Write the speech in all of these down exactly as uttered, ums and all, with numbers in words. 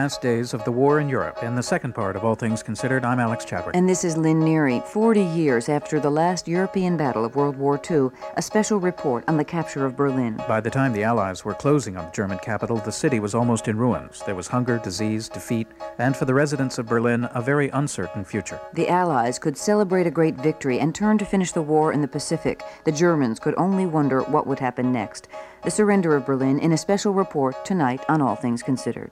last days of the war in Europe. In the second part of All Things Considered, I'm Alex Chadwick. And this is Lynn Neary. Forty years after the last European battle of World War Two, a special report on the capture of Berlin. By the time the Allies were closing on the German capital, the city was almost in ruins. There was hunger, disease, defeat, and for the residents of Berlin, a very uncertain future. The Allies could celebrate a great victory and turn to finish the war in the Pacific. The Germans could only wonder what would happen next. The surrender of Berlin in a special report tonight on All Things Considered.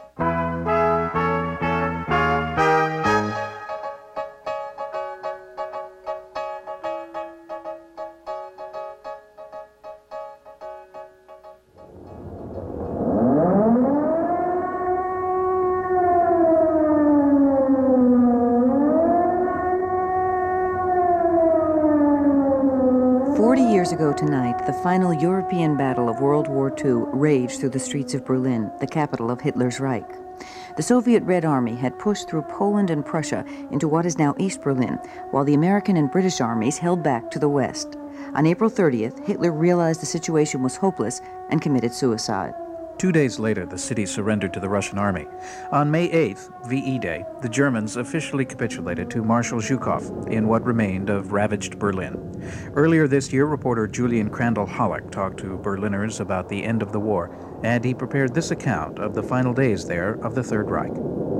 Forty years ago tonight, the final European battle of World War Two raged through the streets of Berlin, the capital of Hitler's Reich. The Soviet Red Army had pushed through Poland and Prussia into what is now East Berlin, while the American and British armies held back to the west. On April thirtieth, Hitler realized the situation was hopeless and committed suicide. Two days later, the city surrendered to the Russian army. On May eighth, V E Day, the Germans officially capitulated to Marshal Zhukov in what remained of ravaged Berlin. Earlier this year, reporter Julian Crandall-Hollick talked to Berliners about the end of the war, and he prepared this account of the final days there of the Third Reich.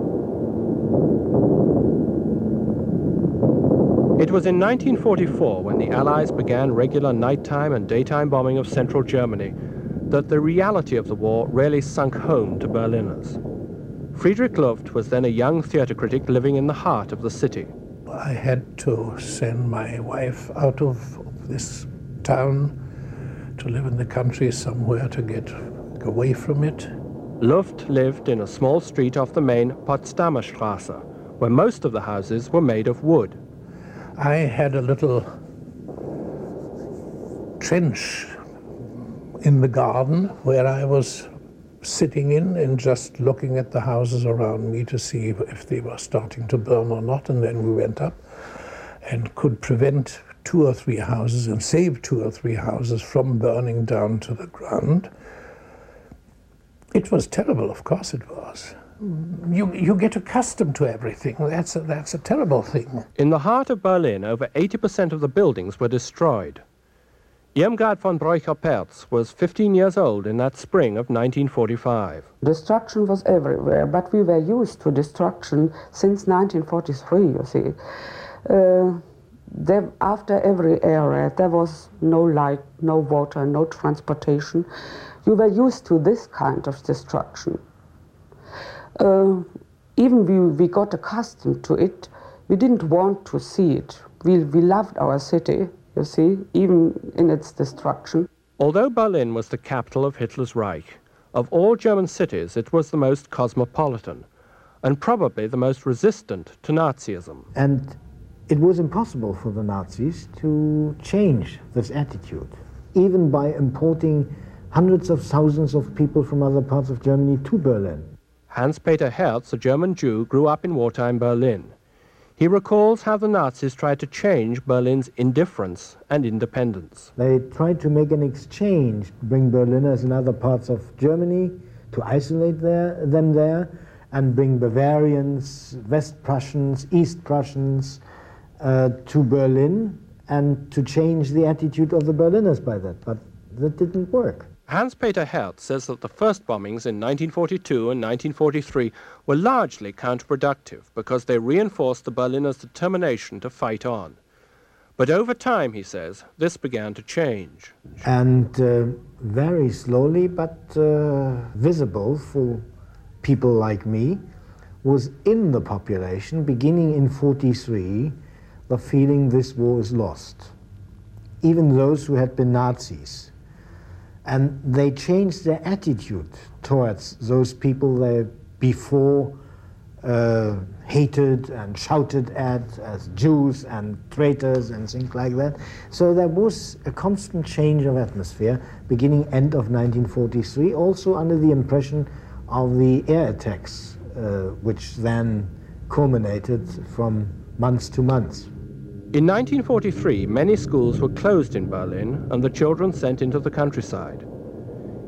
It was in nineteen forty-four, when the Allies began regular nighttime and daytime bombing of central Germany, that the reality of the war really sunk home to Berliners. Friedrich Luft was then a young theater critic living in the heart of the city. I had to send my wife out of this town to live in the country somewhere to get away from it. Luft lived in a small street off the main Potsdamer Straße, where most of the houses were made of wood. I had a little trench in the garden where I was sitting in and just looking at the houses around me to see if they were starting to burn or not. And then we went up and could prevent two or three houses and save two or three houses from burning down to the ground. It was terrible, of course it was. You, you get accustomed to everything. That's a, that's a terrible thing. In the heart of Berlin, over eighty percent of the buildings were destroyed. Irmgard von Breucher-Pertz was fifteen years old in that spring of nineteen forty-five. Destruction was everywhere, but we were used to destruction since nineteen forty-three, you see. Uh, there, after every area, there was no light, no water, no transportation. We were used to this kind of destruction. Uh, even we, we got accustomed to it. We didn't want to see it. We, we loved our city, you see, even in its destruction. Although Berlin was the capital of Hitler's Reich, of all German cities it was the most cosmopolitan and probably the most resistant to Nazism. And it was impossible for the Nazis to change this attitude, even by importing hundreds of thousands of people from other parts of Germany to Berlin. Hans-Peter Herz, a German Jew, grew up in wartime Berlin. He recalls how the Nazis tried to change Berlin's indifference and independence. They tried to make an exchange, bring Berliners in other parts of Germany, to isolate there, them there, and bring Bavarians, West Prussians, East Prussians uh, to Berlin, and to change the attitude of the Berliners by that. But that didn't work. Hans-Peter Hertz says that the first bombings in nineteen forty-two and nineteen forty-three were largely counterproductive because they reinforced the Berliners' determination to fight on. But over time, he says, this began to change. And uh, very slowly, but uh, visible for people like me, was in the population, beginning in forty-three, the feeling this war is lost. Even those who had been Nazis. And they changed their attitude towards those people they before uh, hated and shouted at as Jews and traitors and things like that. So there was a constant change of atmosphere beginning end of nineteen forty-three, also under the impression of the air attacks, uh, which then culminated from months to months. In nineteen forty-three, many schools were closed in Berlin and the children sent into the countryside.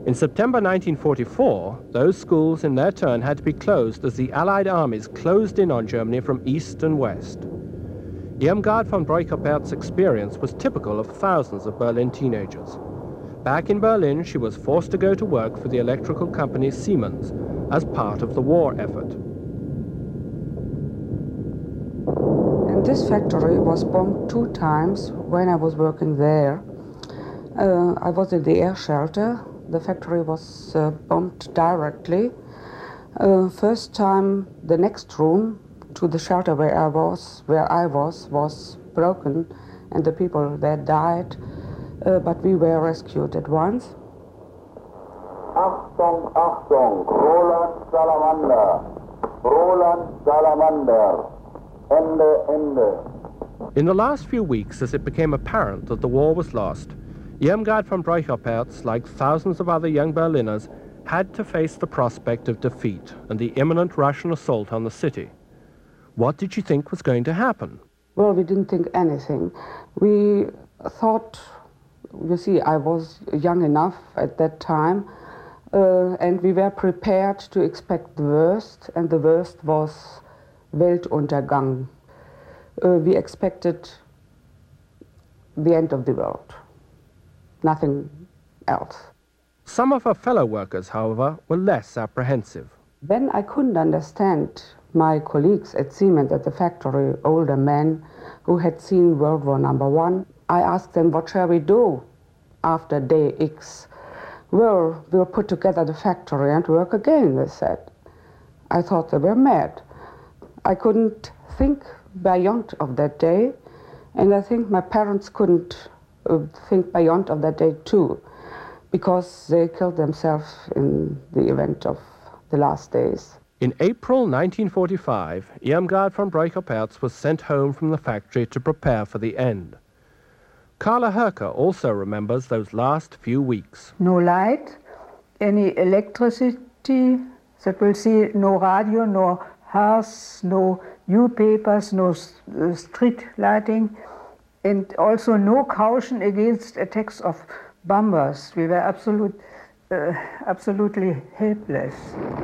In September nineteen forty-four, those schools in their turn had to be closed as the Allied armies closed in on Germany from east and west. Irmgard von Breukerpert's experience was typical of thousands of Berlin teenagers. Back in Berlin, she was forced to go to work for the electrical company Siemens as part of the war effort. And this factory was bombed two times when I was working there. Uh, I was in the air shelter. The factory was uh, bombed directly. Uh, first time, the next room to the shelter where I was, where I was, was broken, and the people there died. Uh, but we were rescued at once. Achtung, Achtung, Roland Salamander, Roland Salamander, Ende, Ende. In the last few weeks, as it became apparent that the war was lost, Irmgard von Breukerpertz, like thousands of other young Berliners, had to face the prospect of defeat and the imminent Russian assault on the city. What did she think was going to happen? Well, we didn't think anything. We thought, you see, I was young enough at that time, uh, and we were prepared to expect the worst, and the worst was Weltuntergang. Uh, we expected the end of the world, nothing else. Some of her fellow workers, however, were less apprehensive. Then I couldn't understand my colleagues at Siemens at the factory, older men who had seen World War Number One. I asked them, what shall we do after day X? Well, we'll put together the factory and work again, they said. I thought they were mad. I couldn't think beyond of that day, and I think my parents couldn't uh, think beyond of that day too, because they killed themselves in the event of the last days. In April nineteen forty-five, Irmgard von Breukerpertz was sent home from the factory to prepare for the end. Carla Herker also remembers those last few weeks. No light, any electricity, that will say no radio, no house, no newspapers, no uh, street lighting, and also no caution against attacks of bombers. We were absolute, uh, absolutely helpless.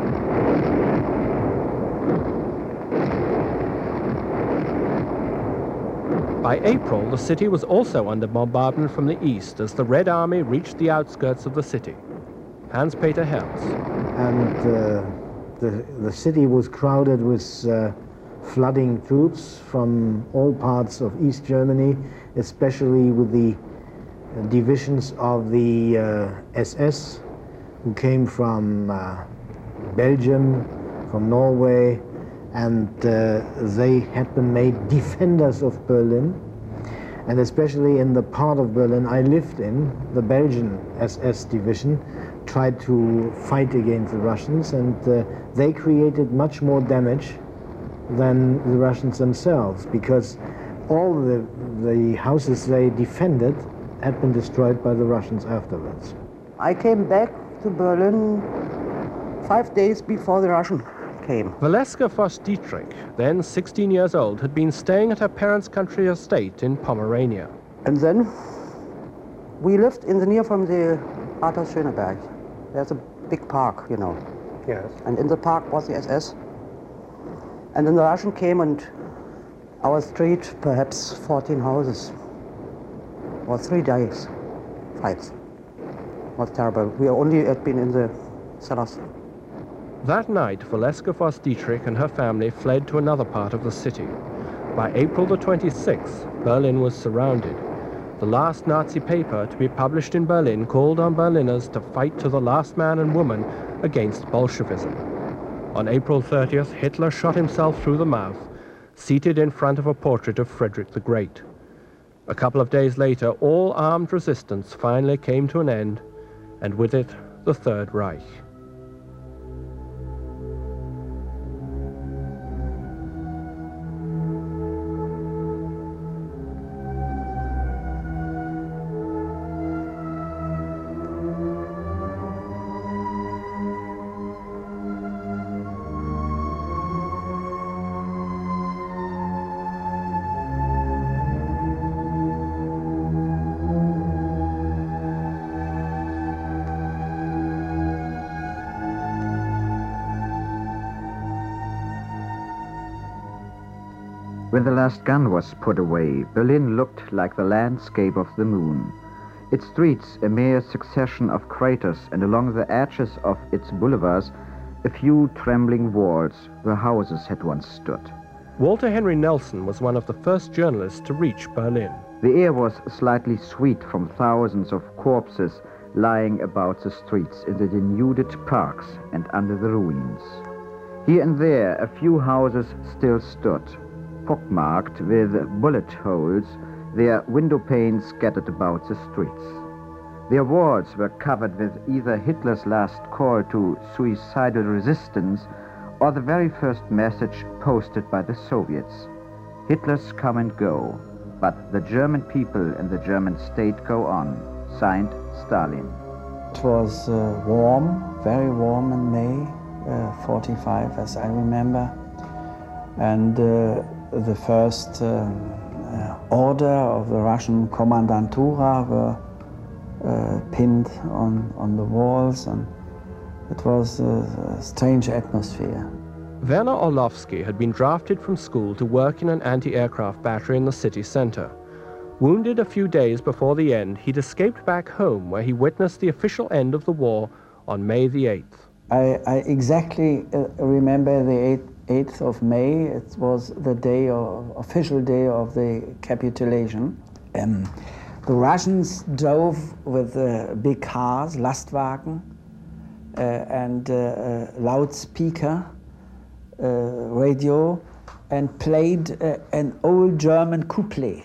By April, the city was also under bombardment from the east as the Red Army reached the outskirts of the city. Hans-Peter Herz. And uh, the, the city was crowded with uh, flooding troops from all parts of East Germany, especially with the uh, divisions of the uh, S S, who came from uh, Belgium, from Norway, and uh, they had been made defenders of Berlin. And especially in the part of Berlin I lived in, the Belgian S S division tried to fight against the Russians, and uh, they created much more damage than the Russians themselves, because all the, the houses they defended had been destroyed by the Russians afterwards. I came back to Berlin five days before the Russian came. Valeska Voss-Dietrich, then sixteen years old, had been staying at her parents' country estate in Pomerania. And then we lived in the near from the Rathaus Schöneberg. There's a big park, you know. Yes. And in the park was the S S. And then the Russian came, and our street, perhaps fourteen houses, or three days, fights. It was terrible. We only had been in the cellars. That night, Valeska Voss-Dietrich and her family fled to another part of the city. By April the twenty-sixth, Berlin was surrounded. The last Nazi paper to be published in Berlin called on Berliners to fight to the last man and woman against Bolshevism. On April thirtieth, Hitler shot himself through the mouth, seated in front of a portrait of Frederick the Great. A couple of days later, all armed resistance finally came to an end, and with it, the Third Reich. When the last gun was put away, Berlin looked like the landscape of the moon. Its streets a mere succession of craters, and along the edges of its boulevards a few trembling walls where houses had once stood. Walter Henry Nelson was one of the first journalists to reach Berlin. The air was slightly sweet from thousands of corpses lying about the streets in the denuded parks and under the ruins. Here and there a few houses still stood, pockmarked with bullet holes, their window panes scattered about the streets. Their walls were covered with either Hitler's last call to suicidal resistance or the very first message posted by the Soviets. Hitler's come and go, but the German people and the German state go on. Signed, Stalin. It was uh, warm, very warm in May uh, forty-five, as I remember. And uh, the first um, uh, order of the Russian Kommandantura were uh, pinned on, on the walls, and it was a, a strange atmosphere. Werner Orlowski had been drafted from school to work in an anti-aircraft battery in the city center. Wounded a few days before the end, he'd escaped back home, where he witnessed the official end of the war on May the eighth. I, I exactly uh, remember the eighth of May. It was the day, of, official day of the capitulation. Um, the Russians drove with uh, big cars, Lastwagen, uh, and uh, uh, loudspeaker, uh, radio, and played uh, an old German couplet.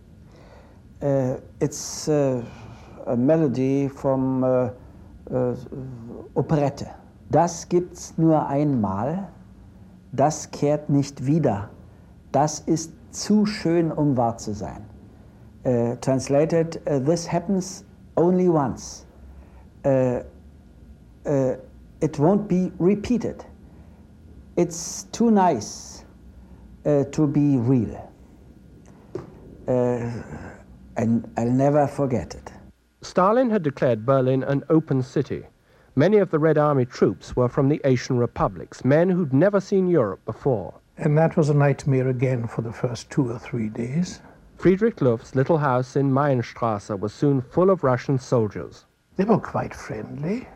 Uh, it's uh, a melody from uh, uh, Operette. Das gibt's nur einmal, das kehrt nicht wieder, das ist zu schön, um wahr zu sein. Uh, translated, uh, this happens only once. Uh, uh, it won't be repeated. It's too nice uh, to be real. Uh, and I'll never forget it. Stalin had declared Berlin an open city. Many of the Red Army troops were from the Asian republics, men who'd never seen Europe before. And that was a nightmare again for the first two or three days. Friedrich Luft's little house in Mayenstrasse was soon full of Russian soldiers. They were quite friendly.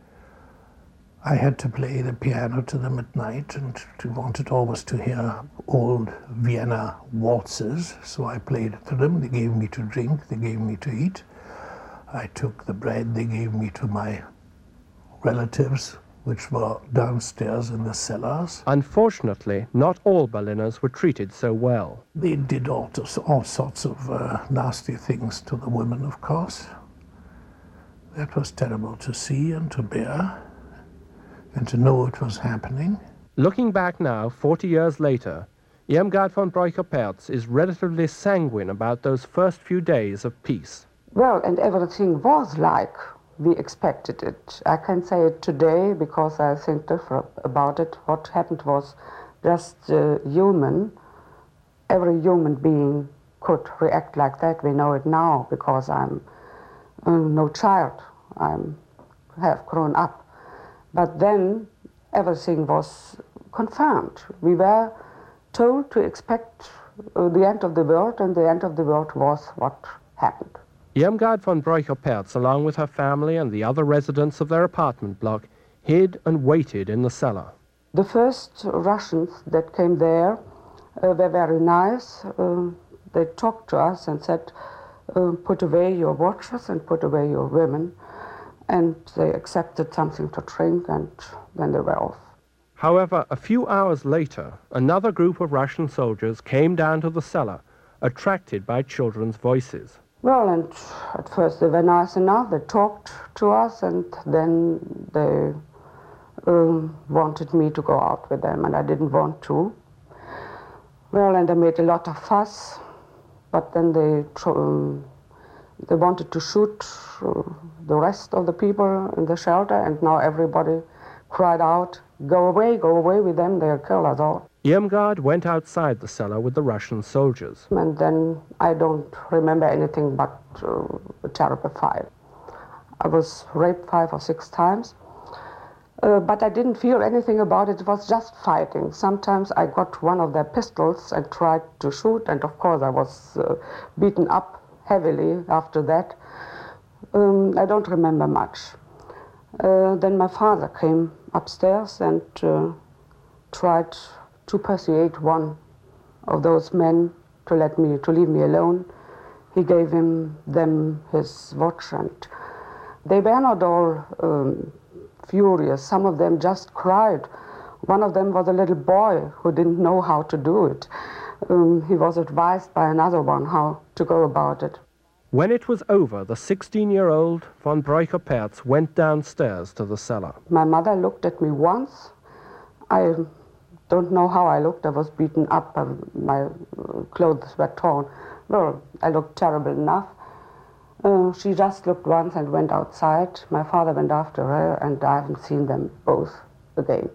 I had to play the piano to them at night, and they wanted always to hear old Vienna waltzes, so I played it to them. They gave me to drink, they gave me to eat. I took the bread they gave me to my relatives, which were downstairs in the cellars. Unfortunately, not all Berliners were treated so well. They did all, all sorts of uh, nasty things to the women, of course. That was terrible to see and to bear, and to know it was happening. Looking back now, forty years later, Irmgard von Breuker-Pertz is relatively sanguine about those first few days of peace. Well, and everything was like we expected it. I can say it today because I think different about it. What happened was just uh, human. Every human being could react like that. We know it now because I'm uh, no child. I have grown up. But then everything was confirmed. We were told to expect uh, the end of the world, and the end of the world was what happened. Irmgard von Breuker-Pertz, along with her family and the other residents of their apartment block, hid and waited in the cellar. The first Russians that came there uh, were very nice. Uh, they talked to us and said, uh, put away your watches and put away your women. And they accepted something to drink, and then they were off. However, a few hours later, another group of Russian soldiers came down to the cellar, attracted by children's voices. Well, and at first they were nice enough. They talked to us, and then they um, wanted me to go out with them, and I didn't want to. Well, and they made a lot of fuss, but then they um, they wanted to shoot uh, the rest of the people in the shelter, and now everybody cried out, "Go away, go away with them, they'll kill us all." Irmgard went outside the cellar with the Russian soldiers. And then I don't remember anything but uh, a terrible fight. I was raped five or six times, Uh, but I didn't feel anything about it. It was just fighting. Sometimes I got one of their pistols and tried to shoot, and of course I was uh, beaten up heavily after that. Um, I don't remember much. Uh, then my father came upstairs and uh, tried to persuade one of those men to let me, to leave me alone. He gave him them his watch, and they were not all um, furious. Some of them just cried. One of them was a little boy who didn't know how to do it. Um, he was advised by another one how to go about it. When it was over, the sixteen-year-old von Breuker-Pertz went downstairs to the cellar. My mother looked at me once. I don't know how I looked. I was beaten up. Um, my clothes were torn. Well, I looked terrible enough. Uh, she just looked once and went outside. My father went after her, and I haven't seen them both again.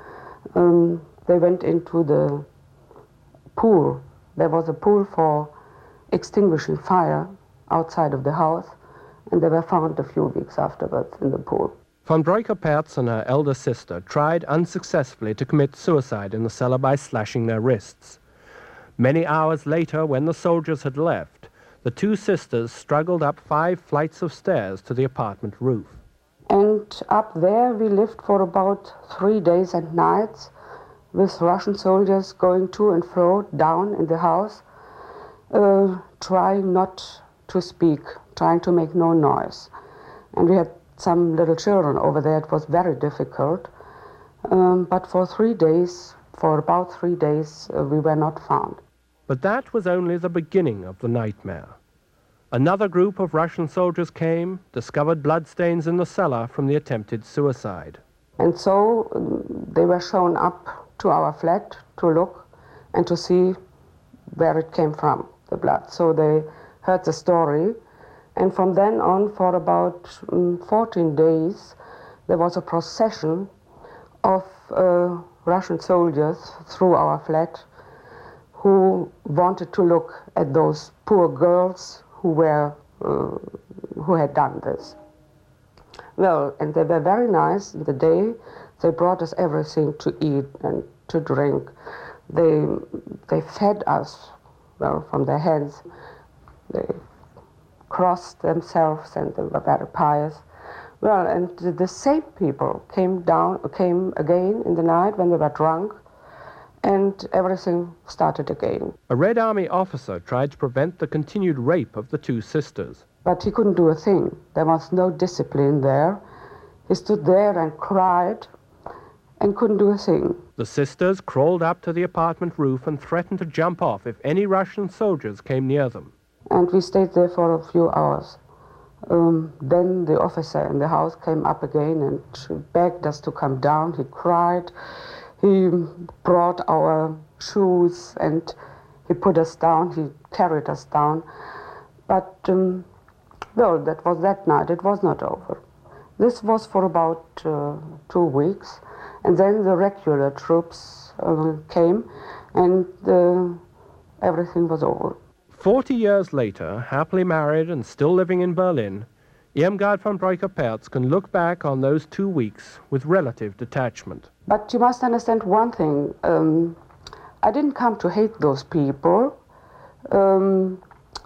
Um, they went into the pool. There was a pool for extinguishing fire outside of the house, and they were found a few weeks afterwards in the pool. Von Breuker-Pertz and her elder sister tried unsuccessfully to commit suicide in the cellar by slashing their wrists. Many hours later, when the soldiers had left, the two sisters struggled up five flights of stairs to the apartment roof. And up there we lived for about three days and nights, with Russian soldiers going to and fro down in the house, uh, trying not to speak, trying to make no noise. And we had some little children over there. It was very difficult. Um, but for three days, for about three days, uh, we were not found. But that was only the beginning of the nightmare. Another group of Russian soldiers came, discovered bloodstains in the cellar from the attempted suicide. And so um, they were shown up to our flat to look and to see where it came from, the blood. So they heard the story, and from then on, for about um, fourteen days, there was a procession of uh, Russian soldiers through our flat who wanted to look at those poor girls who were uh, who had done this. Well, and they were very nice. The day they brought us everything to eat and to drink. They they fed us, well, from their hands. They crossed themselves, and they were very pious. Well, and the same people came down, came again in the night when they were drunk, and everything started again. A Red Army officer tried to prevent the continued rape of the two sisters. But he couldn't do a thing. There was no discipline there. He stood there and cried and couldn't do a thing. The sisters crawled up to the apartment roof and threatened to jump off if any Russian soldiers came near them. And we stayed there for a few hours. Um, then the officer in the house came up again and begged us to come down. He cried. He brought our shoes and he put us down. He carried us down. But, um, well, that was that night. It was not over. This was for about uh, two weeks. And then the regular troops uh, came, and uh, everything was over. Forty years later, happily married and still living in Berlin, Irmgard von Breuker-Pertz can look back on those two weeks with relative detachment. But you must understand one thing. Um, I didn't come to hate those people. Um,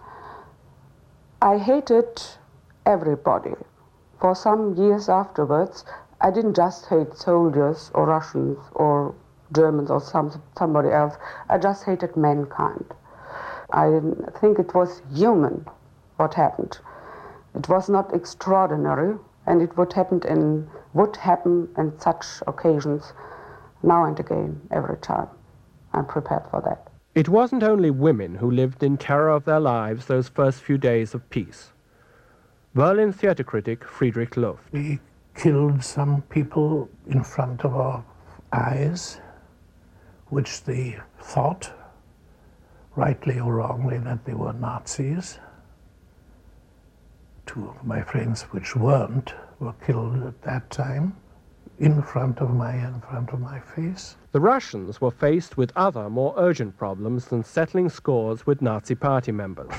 I hated everybody. For some years afterwards, I didn't just hate soldiers or Russians or Germans or some, somebody else. I just hated mankind. I think it was human what happened. It was not extraordinary, and it would happen in would happen in such occasions now and again, every time. I'm prepared for that. It wasn't only women who lived in terror of their lives those first few days of peace. Berlin theater critic Friedrich Luft. We killed some people in front of our eyes, which they thought, rightly or wrongly, that they were Nazis. Two of my friends, which weren't, were killed at that time, in front of my, in front of my face. The Russians were faced with other, more urgent problems than settling scores with Nazi party members.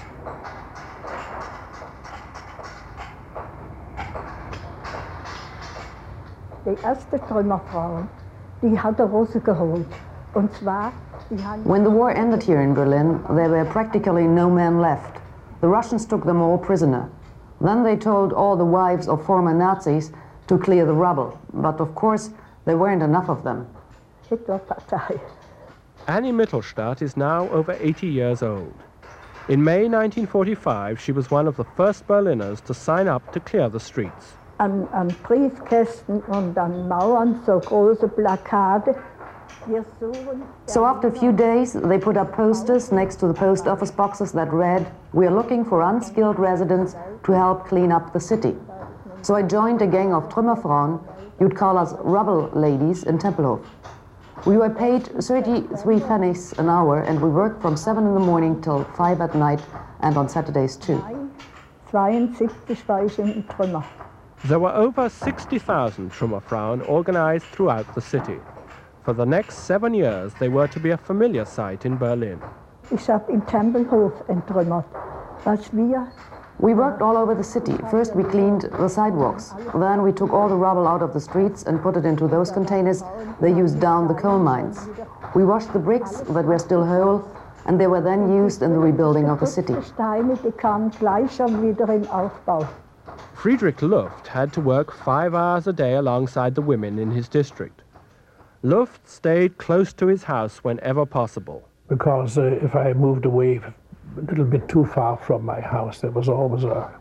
Die erste Trümmerfrau, die hat er rausgeholt. Und zwar, die haben... When the war ended here in Berlin, there were practically no men left. The Russians took them all prisoner. Then they told all the wives of former Nazis to clear the rubble. But of course, there weren't enough of them. Hitlerpartei. Annie Mittelstadt is now over eighty years old. In May nineteen forty-five, she was one of the first Berliners to sign up to clear the streets. An, an Briefkästen und an Mauern so große Plakate. So after a few days, they put up posters next to the post office boxes that read, "We are looking for unskilled residents to help clean up the city." So I joined a gang of Trümmerfrauen, you'd call us rubble ladies, in Tempelhof. We were paid thirty-three pfennigs an hour, and we worked from seven in the morning till five at night, and on Saturdays too. zweiundsiebzig war ich in Trümmer. There were over sixty thousand Trümmerfrauen organized throughout the city. For the next seven years, they were to be a familiar sight in Berlin. Ich habe in Tempelhof entrümmert. Was wir We worked all over the city. First we cleaned the sidewalks. Then we took all the rubble out of the streets and put it into those containers they used down the coal mines. We washed the bricks that were still whole, and they were then used in the rebuilding of the city. Steine, die kamen gleich schon wieder in Aufbau. Friedrich Luft had to work five hours a day alongside the women in his district. Luft stayed close to his house whenever possible. Because uh, if I moved away a little bit too far from my house, there was always a,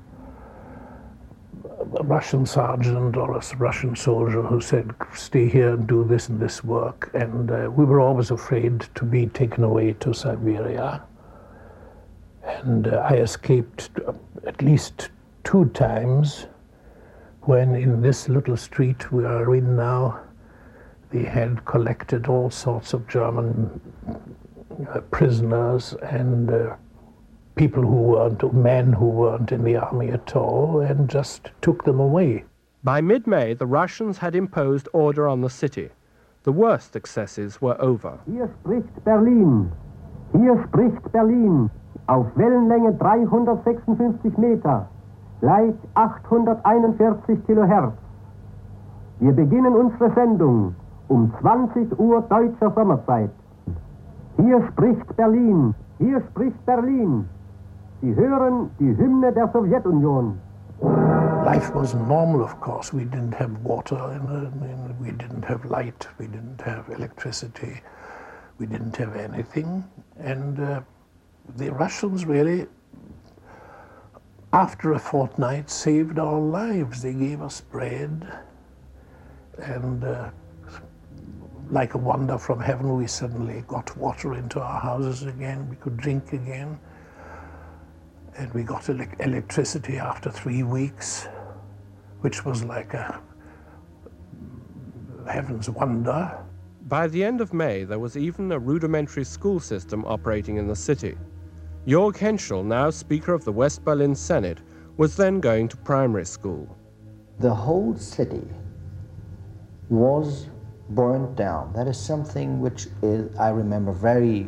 a Russian sergeant or a Russian soldier who said, stay here and do this and this work. And uh, we were always afraid to be taken away to Siberia. And uh, I escaped at least two times when in this little street we are in now, they had collected all sorts of German uh, prisoners and uh, people who weren't, men who weren't in the army at all, and just took them away. By mid-May, the Russians had imposed order on the city. The worst excesses were over. Hier spricht Berlin. Hier spricht Berlin. Auf Wellenlänge dreihundertsechsundfünfzig Meter. Gleich achthunderteinundvierzig Kilohertz. Wir beginnen unsere Sendung um zwanzig Uhr deutscher Sommerzeit. Hier spricht Berlin. Hier spricht Berlin. Sie hören die Hymne der Sowjetunion. Life was normal, of course. We didn't have water, in, in, we didn't have light, we didn't have electricity, we didn't have anything. And uh, the Russians really, after a fortnight, saved our lives. They gave us bread, and uh, like a wonder from heaven, we suddenly got water into our houses again. We could drink again. And we got ele electricity after three weeks, which was like a heaven's wonder. By the end of May, there was even a rudimentary school system operating in the city. Jörg Henschel, now Speaker of the West Berlin Senate, was then going to primary school. The whole city was burned down. That is something which is, I remember very,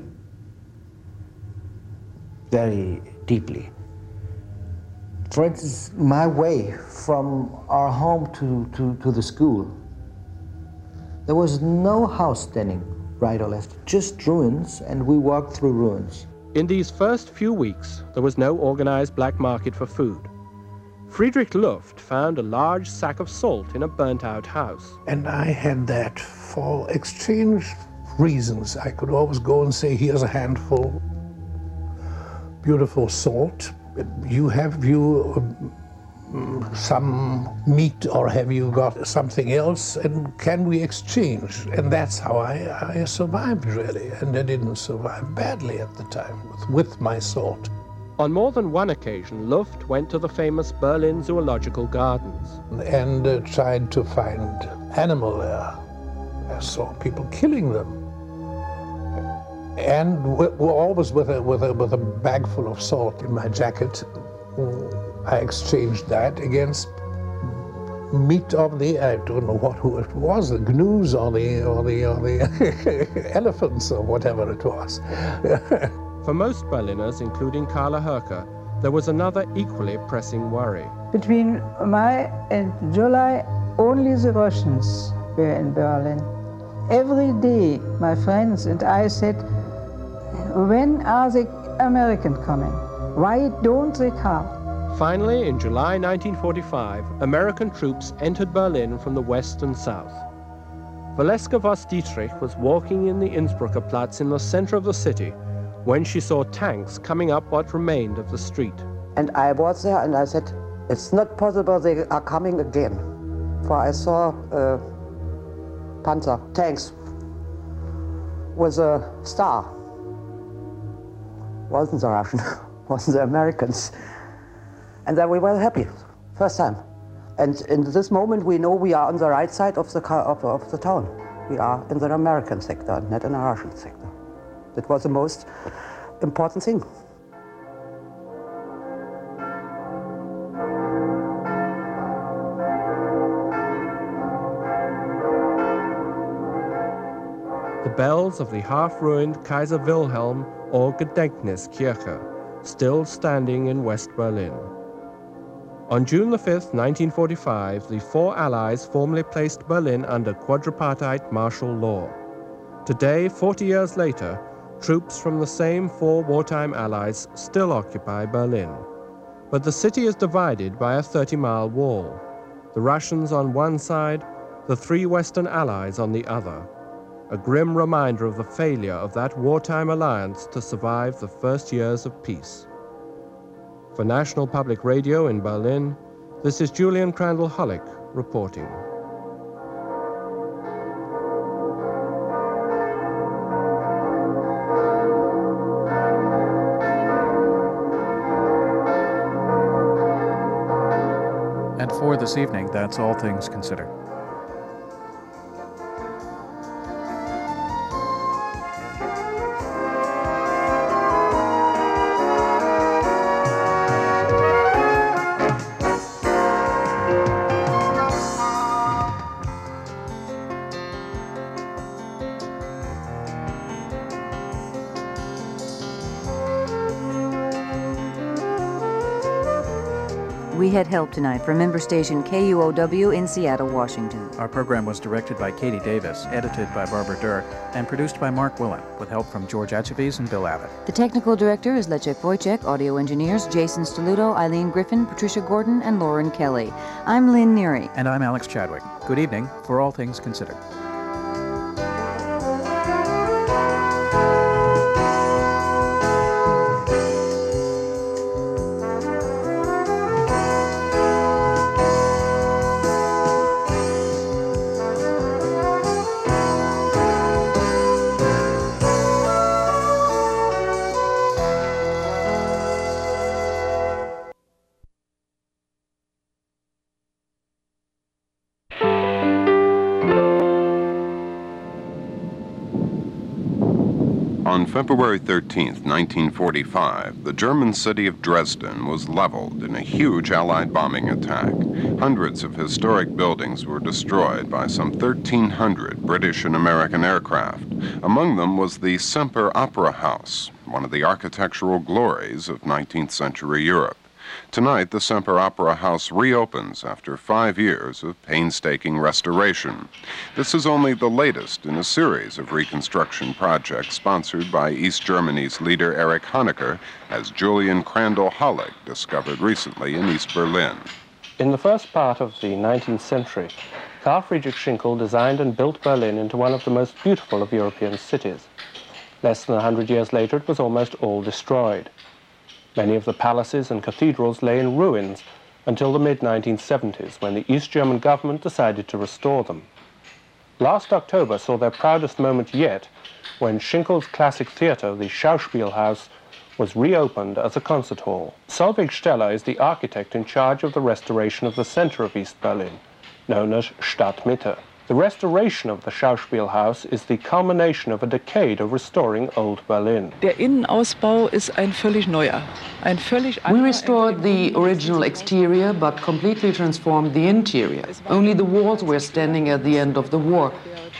very deeply. For instance, my way from our home to, to, to the school, there was no house standing right or left, just ruins, and we walked through ruins. In these first few weeks, there was no organized black market for food. Friedrich Luft found a large sack of salt in a burnt-out house. And I had that for exchange reasons. I could always go and say, here's a handful, beautiful salt. You have you um, some meat, or have you got something else, and can we exchange? And that's how I, I survived, really. And I didn't survive badly at the time with, with my salt. On more than one occasion, Luft went to the famous Berlin Zoological Gardens. And uh, tried to find animal there. I saw people killing them. And we're always with a, with, a, with a bag full of salt in my jacket. I exchanged that against meat of the, I don't know what who it was, the gnus or the, or the, or the elephants or whatever it was. For most Berliners, including Carla Herker, there was another equally pressing worry. Between May and July, only the Russians were in Berlin. Every day, my friends and I said, when are the Americans coming? Why don't they come? Finally, in July nineteen forty-five, American troops entered Berlin from the west and south. Valeska Voss-Dietrich was walking in the Innsbrucker Platz in the center of the city when she saw tanks coming up what remained of the street. And I was there and I said, it's not possible they are coming again. For I saw uh, Panzer, tanks, with a star. Wasn't the Russian, wasn't the Americans. And then we were happy, first time. And in this moment we know we are on the right side of the, of, of the town. We are in the American sector, not in the Russian sector. That was the most important thing. The bells of the half-ruined Kaiser Wilhelm or Gedenkniskirche, still standing in West Berlin. On June the fifth, nineteen forty-five, the four Allies formally placed Berlin under quadripartite martial law. Today, forty years later, troops from the same four wartime Allies still occupy Berlin. But the city is divided by a thirty-mile wall. The Russians on one side, the three Western Allies on the other. A grim reminder of the failure of that wartime alliance to survive the first years of peace. For National Public Radio in Berlin, this is Julian Crandall-Hollick reporting. And for this evening, that's All Things Considered. We had help tonight from member station K U O W in Seattle, Washington. Our program was directed by Katie Davis, edited by Barbara Durr, and produced by Mark Willen, with help from George Atcheves and Bill Abbott. The technical director is Leszek Wojciech, audio engineers Jason Stoluto, Eileen Griffin, Patricia Gordon, and Lauren Kelly. I'm Lynn Neary. And I'm Alex Chadwick. Good evening for All Things Considered. On February thirteenth, nineteen forty-five, the German city of Dresden was leveled in a huge Allied bombing attack. Hundreds of historic buildings were destroyed by some thirteen hundred British and American aircraft. Among them was the Semper Opera House, one of the architectural glories of nineteenth century Europe. Tonight, the Semper Opera House reopens after five years of painstaking restoration. This is only the latest in a series of reconstruction projects sponsored by East Germany's leader Erich Honecker, as Julian Crandall-Hollick discovered recently in East Berlin. In the first part of the nineteenth century, Karl Friedrich Schinkel designed and built Berlin into one of the most beautiful of European cities. Less than a hundred years later, it was almost all destroyed. Many of the palaces and cathedrals lay in ruins until the mid nineteen seventies, when the East German government decided to restore them. Last October saw their proudest moment yet when Schinkel's classic theater, the Schauspielhaus, was reopened as a concert hall. Solveig Steller is the architect in charge of the restoration of the center of East Berlin, known as Stadtmitte. The restoration of the Schauspielhaus is the culmination of a decade of restoring old Berlin. Der Innenausbau ist ein völlig neuer. Ein völlig We restored the original exterior but completely transformed the interior. Only the walls were standing at the end of the war.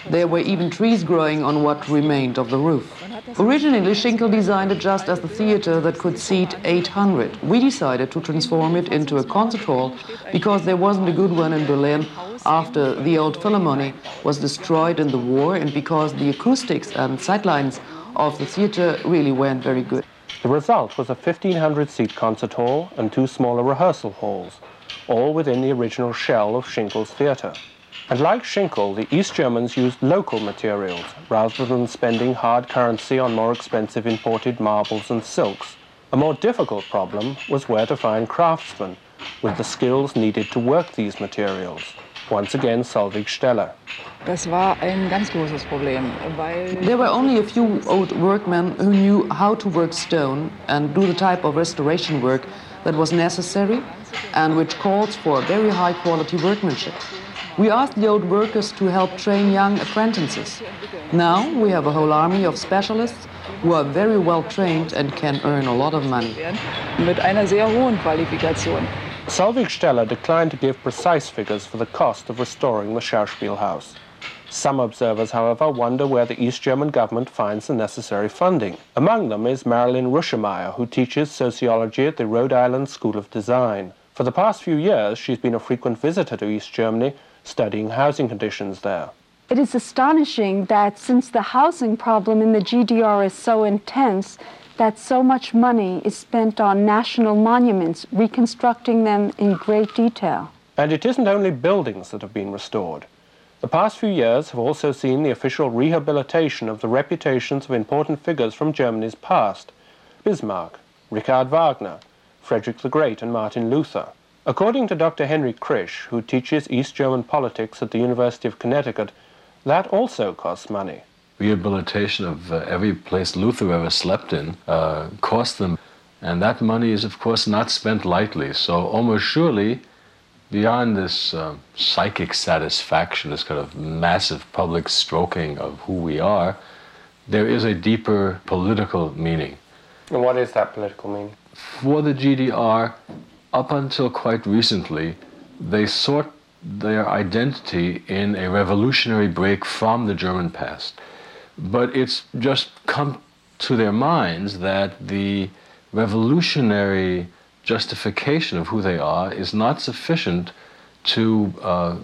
There were even trees growing on what remained of the roof. Originally, Schinkel designed it just as a theater that could seat eight hundred. We decided to transform it into a concert hall because there wasn't a good one in Berlin after the old Philharmonie was destroyed in the war and because the acoustics and sightlines of the theater really weren't very good. The result was a fifteen hundred seat concert hall and two smaller rehearsal halls, all within the original shell of Schinkel's theater. And like Schinkel, the East Germans used local materials rather than spending hard currency on more expensive imported marbles and silks. A more difficult problem was where to find craftsmen with the skills needed to work these materials. Once again, Solveig Steller. Das war ein ganz großes Problem, weil there were only a few old workmen who knew how to work stone and do the type of restoration work that was necessary and which calls for very high quality workmanship. We asked the old workers to help train young apprentices. Now we have a whole army of specialists who are very well trained and can earn a lot of money. Mit einer sehr hohen Qualifikation. Solveig Steller declined to give precise figures for the cost of restoring the Schauspielhaus. Some observers, however, wonder where the East German government finds the necessary funding. Among them is Marilyn Ruschemeyer, who teaches sociology at the Rhode Island School of Design. For the past few years, she's been a frequent visitor to East Germany, studying housing conditions there. It is astonishing that since the housing problem in the G D R is so intense, that so much money is spent on national monuments, reconstructing them in great detail. And it isn't only buildings that have been restored. The past few years have also seen the official rehabilitation of the reputations of important figures from Germany's past: Bismarck, Richard Wagner, Frederick the Great and Martin Luther. According to Doctor Henry Krisch, who teaches East German politics at the University of Connecticut, that also costs money. Rehabilitation of uh, every place Luther ever slept in uh, cost them, and that money is of course not spent lightly. So almost surely, beyond this uh, psychic satisfaction, this kind of massive public stroking of who we are, there is a deeper political meaning. And what is that political meaning? For the G D R, up until quite recently, they sought their identity in a revolutionary break from the German past. But it's just come to their minds that the revolutionary justification of who they are is not sufficient to uh,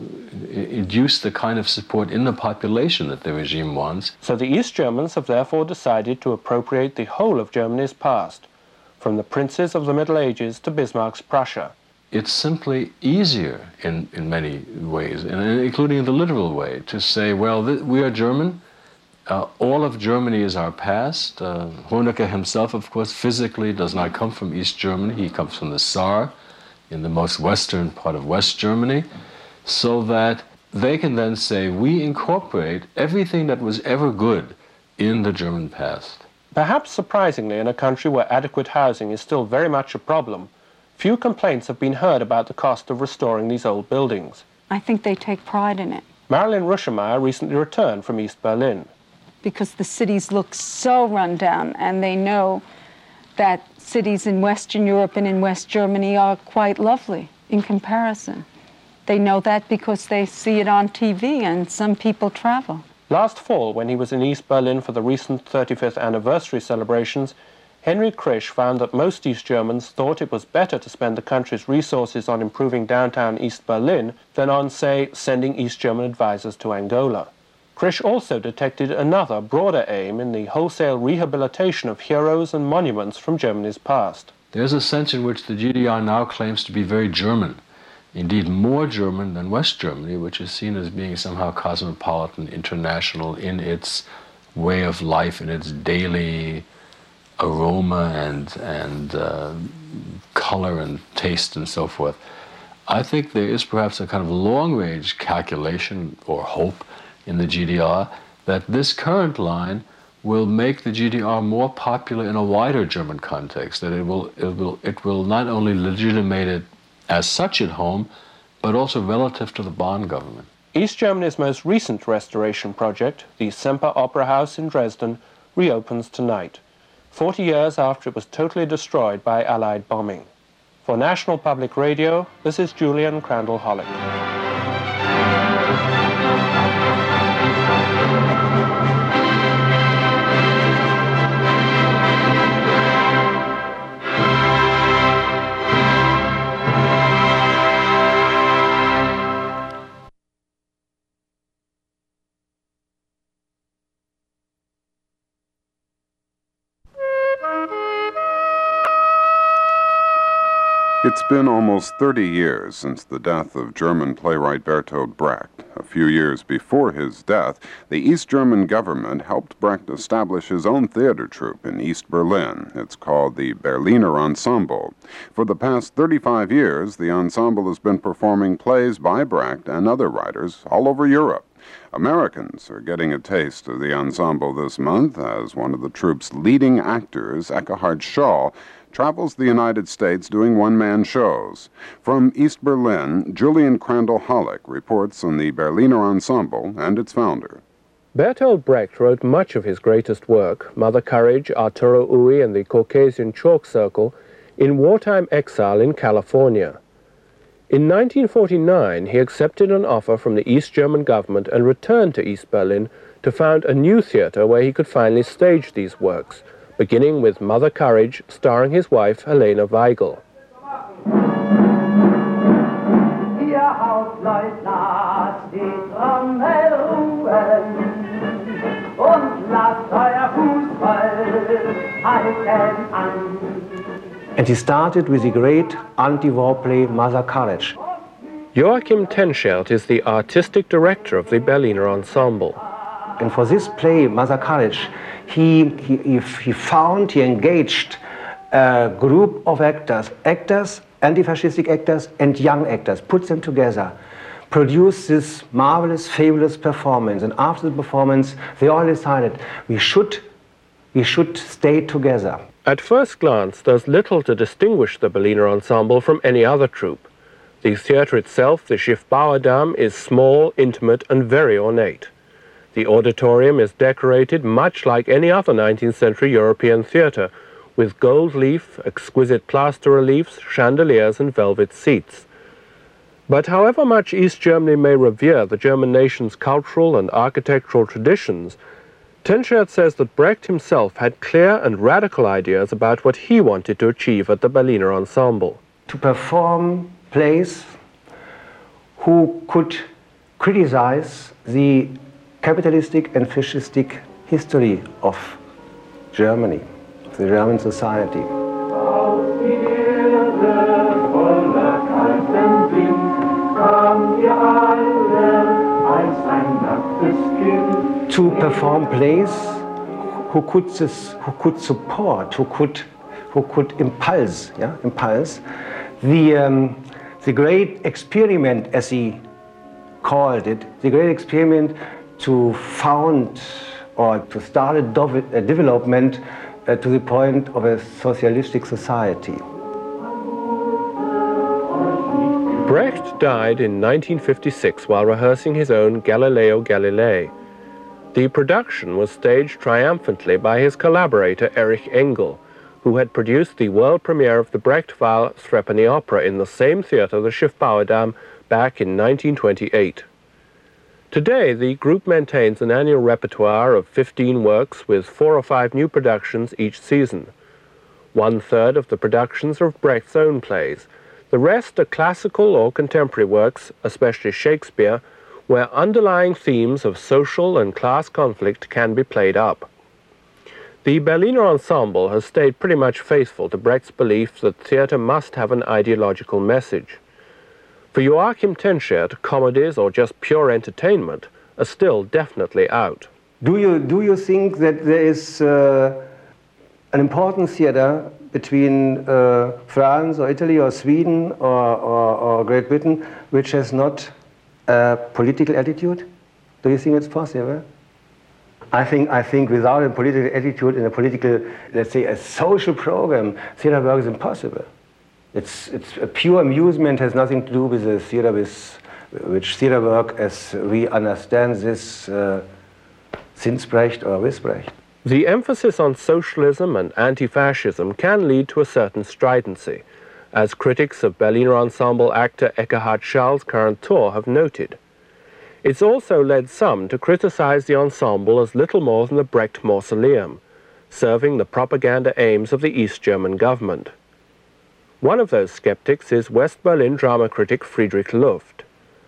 induce the kind of support in the population that the regime wants. So the East Germans have therefore decided to appropriate the whole of Germany's past, from the princes of the Middle Ages to Bismarck's Prussia. It's simply easier in, in many ways, and including in the literal way, to say, well, th we are German, uh, all of Germany is our past. Uh, Honecker himself, of course, physically does not come from East Germany. He comes from the Saar, in the most western part of West Germany, so that they can then say, we incorporate everything that was ever good in the German past. Perhaps surprisingly, in a country where adequate housing is still very much a problem, few complaints have been heard about the cost of restoring these old buildings. I think they take pride in it. Marilyn Ruschemeyer recently returned from East Berlin. Because the cities look so run down, and they know that cities in Western Europe and in West Germany are quite lovely in comparison. They know that because they see it on T V and some people travel. Last fall, when he was in East Berlin for the recent thirty-fifth anniversary celebrations, Henry Krisch found that most East Germans thought it was better to spend the country's resources on improving downtown East Berlin than on, say, sending East German advisors to Angola. Krisch also detected another, broader aim in the wholesale rehabilitation of heroes and monuments from Germany's past. There's a sense in which the G D R now claims to be very German, indeed more German than West Germany, which is seen as being somehow cosmopolitan, international in its way of life, in its daily aroma and, and uh, color and taste and so forth. I think there is perhaps a kind of long-range calculation or hope in the G D R that this current line will make the G D R more popular in a wider German context, that it will, it will, it will not only legitimate it as such at home, but also relative to the Bonn government. East Germany's most recent restoration project, the Semper Opera House in Dresden, reopens tonight, forty years after it was totally destroyed by Allied bombing. For National Public Radio, this is Julian Crandall Hollick. It's been almost thirty years since the death of German playwright Bertolt Brecht. A few years before his death, the East German government helped Brecht establish his own theater troupe in East Berlin. It's called the Berliner Ensemble. For the past thirty-five years, the ensemble has been performing plays by Brecht and other writers all over Europe. Americans are getting a taste of the ensemble this month as one of the troupe's leading actors, Eckhard Scholl, travels the United States doing one-man shows. From East Berlin, Julian Crandall-Hollick reports on the Berliner Ensemble and its founder. Bertolt Brecht wrote much of his greatest work, Mother Courage, Arturo Ui, and the Caucasian Chalk Circle, in wartime exile in California. In nineteen forty-nine, he accepted an offer from the East German government and returned to East Berlin to found a new theater where he could finally stage these works, beginning with Mother Courage, starring his wife, Helene Weigel. And he started with the great anti-war play Mother Courage. Joachim Tenschert is the artistic director of the Berliner Ensemble. And for this play, Mother Courage, he, he, he found, he engaged a group of actors, actors, anti-fascistic actors and young actors, put them together, produced this marvelous, fabulous performance. And after the performance, they all decided we should, we should stay together. At first glance, there's little to distinguish the Berliner Ensemble from any other troupe. The theatre itself, the Schiffbauerdamm, is small, intimate, and very ornate. The auditorium is decorated much like any other nineteenth century European theatre, with gold leaf, exquisite plaster reliefs, chandeliers, and velvet seats. But however much East Germany may revere the German nation's cultural and architectural traditions, Tenschert says that Brecht himself had clear and radical ideas about what he wanted to achieve at the Berliner Ensemble. To perform plays who could criticize the capitalistic and fascistic history of Germany, of the German society. To perform plays who could, this, who could support, who could, who could impulse, yeah, impulse the, um, the great experiment, as he called it, the great experiment to found or to start a, a development uh, to the point of a socialistic society. Brecht died in nineteen fifty-six while rehearsing his own Galileo Galilei. The production was staged triumphantly by his collaborator Erich Engel, who had produced the world premiere of the Brecht-Weill Threepenny Opera in the same theatre, the Schiffbauerdamm, back in nineteen twenty-eight. Today, the group maintains an annual repertoire of fifteen works with four or five new productions each season. One-third of the productions are of Brecht's own plays. The rest are classical or contemporary works, especially Shakespeare, where underlying themes of social and class conflict can be played up. The Berliner Ensemble has stayed pretty much faithful to Brecht's belief that theatre must have an ideological message. For Joachim Tenschert, comedies or just pure entertainment are still definitely out. Do you, do you think that there is uh, an important theatre between uh, France or Italy or Sweden or, or, or Great Britain which has not a political attitude? Do you think it's possible? I think, I think without a political attitude and a political, let's say, a social program, theatre work is impossible. It's, it's a pure amusement, has nothing to do with the theatre, with, which theatre work as we understand this uh, since Brecht or with Brecht. The emphasis on socialism and anti-fascism can lead to a certain stridency, as critics of Berliner Ensemble actor Eckhard Scholl's current tour have noted. It's also led some to criticize the ensemble as little more than the Brecht mausoleum, serving the propaganda aims of the East German government. One of those skeptics is West Berlin drama critic Friedrich Luft.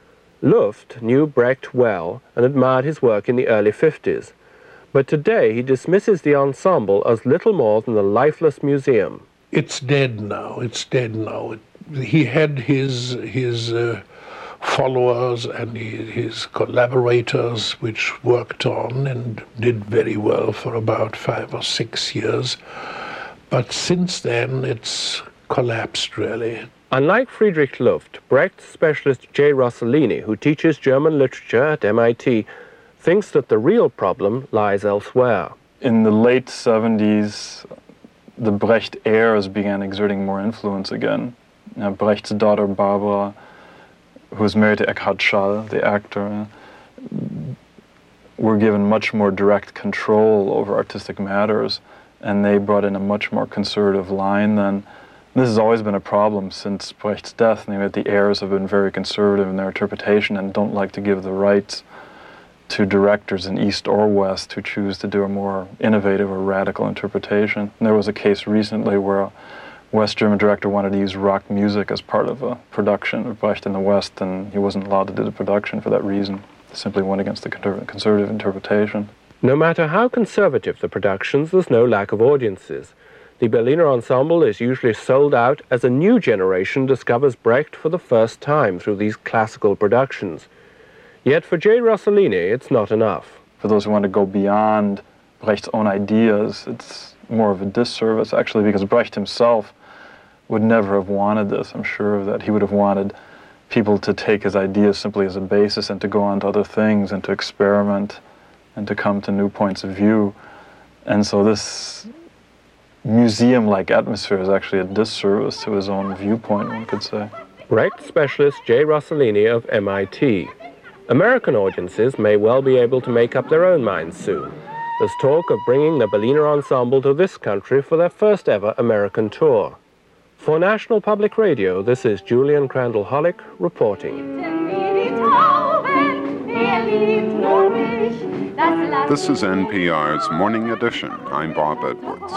Luft knew Brecht well and admired his work in the early fifties, but today he dismisses the ensemble as little more than a lifeless museum. It's dead now, it's dead now. It he had his, his uh, followers and his collaborators, which worked on and did very well for about five or six years. But since then, it's collapsed, really. Unlike Friedrich Luft, Brecht specialist Jay Rossellini, who teaches German literature at M I T, thinks that the real problem lies elsewhere. In the late seventies, the Brecht heirs began exerting more influence again. Now, Brecht's daughter, Barbara, who was married to Eckhard Schall, the actor, were given much more direct control over artistic matters, and they brought in a much more conservative line then. This has always been a problem since Brecht's death, namely that the heirs have been very conservative in their interpretation and don't like to give the rights to directors in East or West who choose to do a more innovative or radical interpretation. And there was a case recently where a West German director wanted to use rock music as part of a production of Brecht in the West, and he wasn't allowed to do the production for that reason. It simply went against the conservative interpretation. No matter how conservative the productions, there's no lack of audiences. The Berliner Ensemble is usually sold out as a new generation discovers Brecht for the first time through these classical productions. Yet for Jay Rossellini, it's not enough. For those who want to go beyond Brecht's own ideas, it's more of a disservice, actually, because Brecht himself would never have wanted this. I'm sure of that. He would have wanted people to take his ideas simply as a basis and to go on to other things and to experiment and to come to new points of view. And so this museum-like atmosphere is actually a disservice to his own viewpoint, one could say. Brecht specialist Jay Rossellini of M I T. American audiences may well be able to make up their own minds soon. There's talk of bringing the Berliner Ensemble to this country for their first ever American tour. For National Public Radio, this is Julian Crandall-Hollick reporting. This is N P R's Morning Edition. I'm Bob Edwards.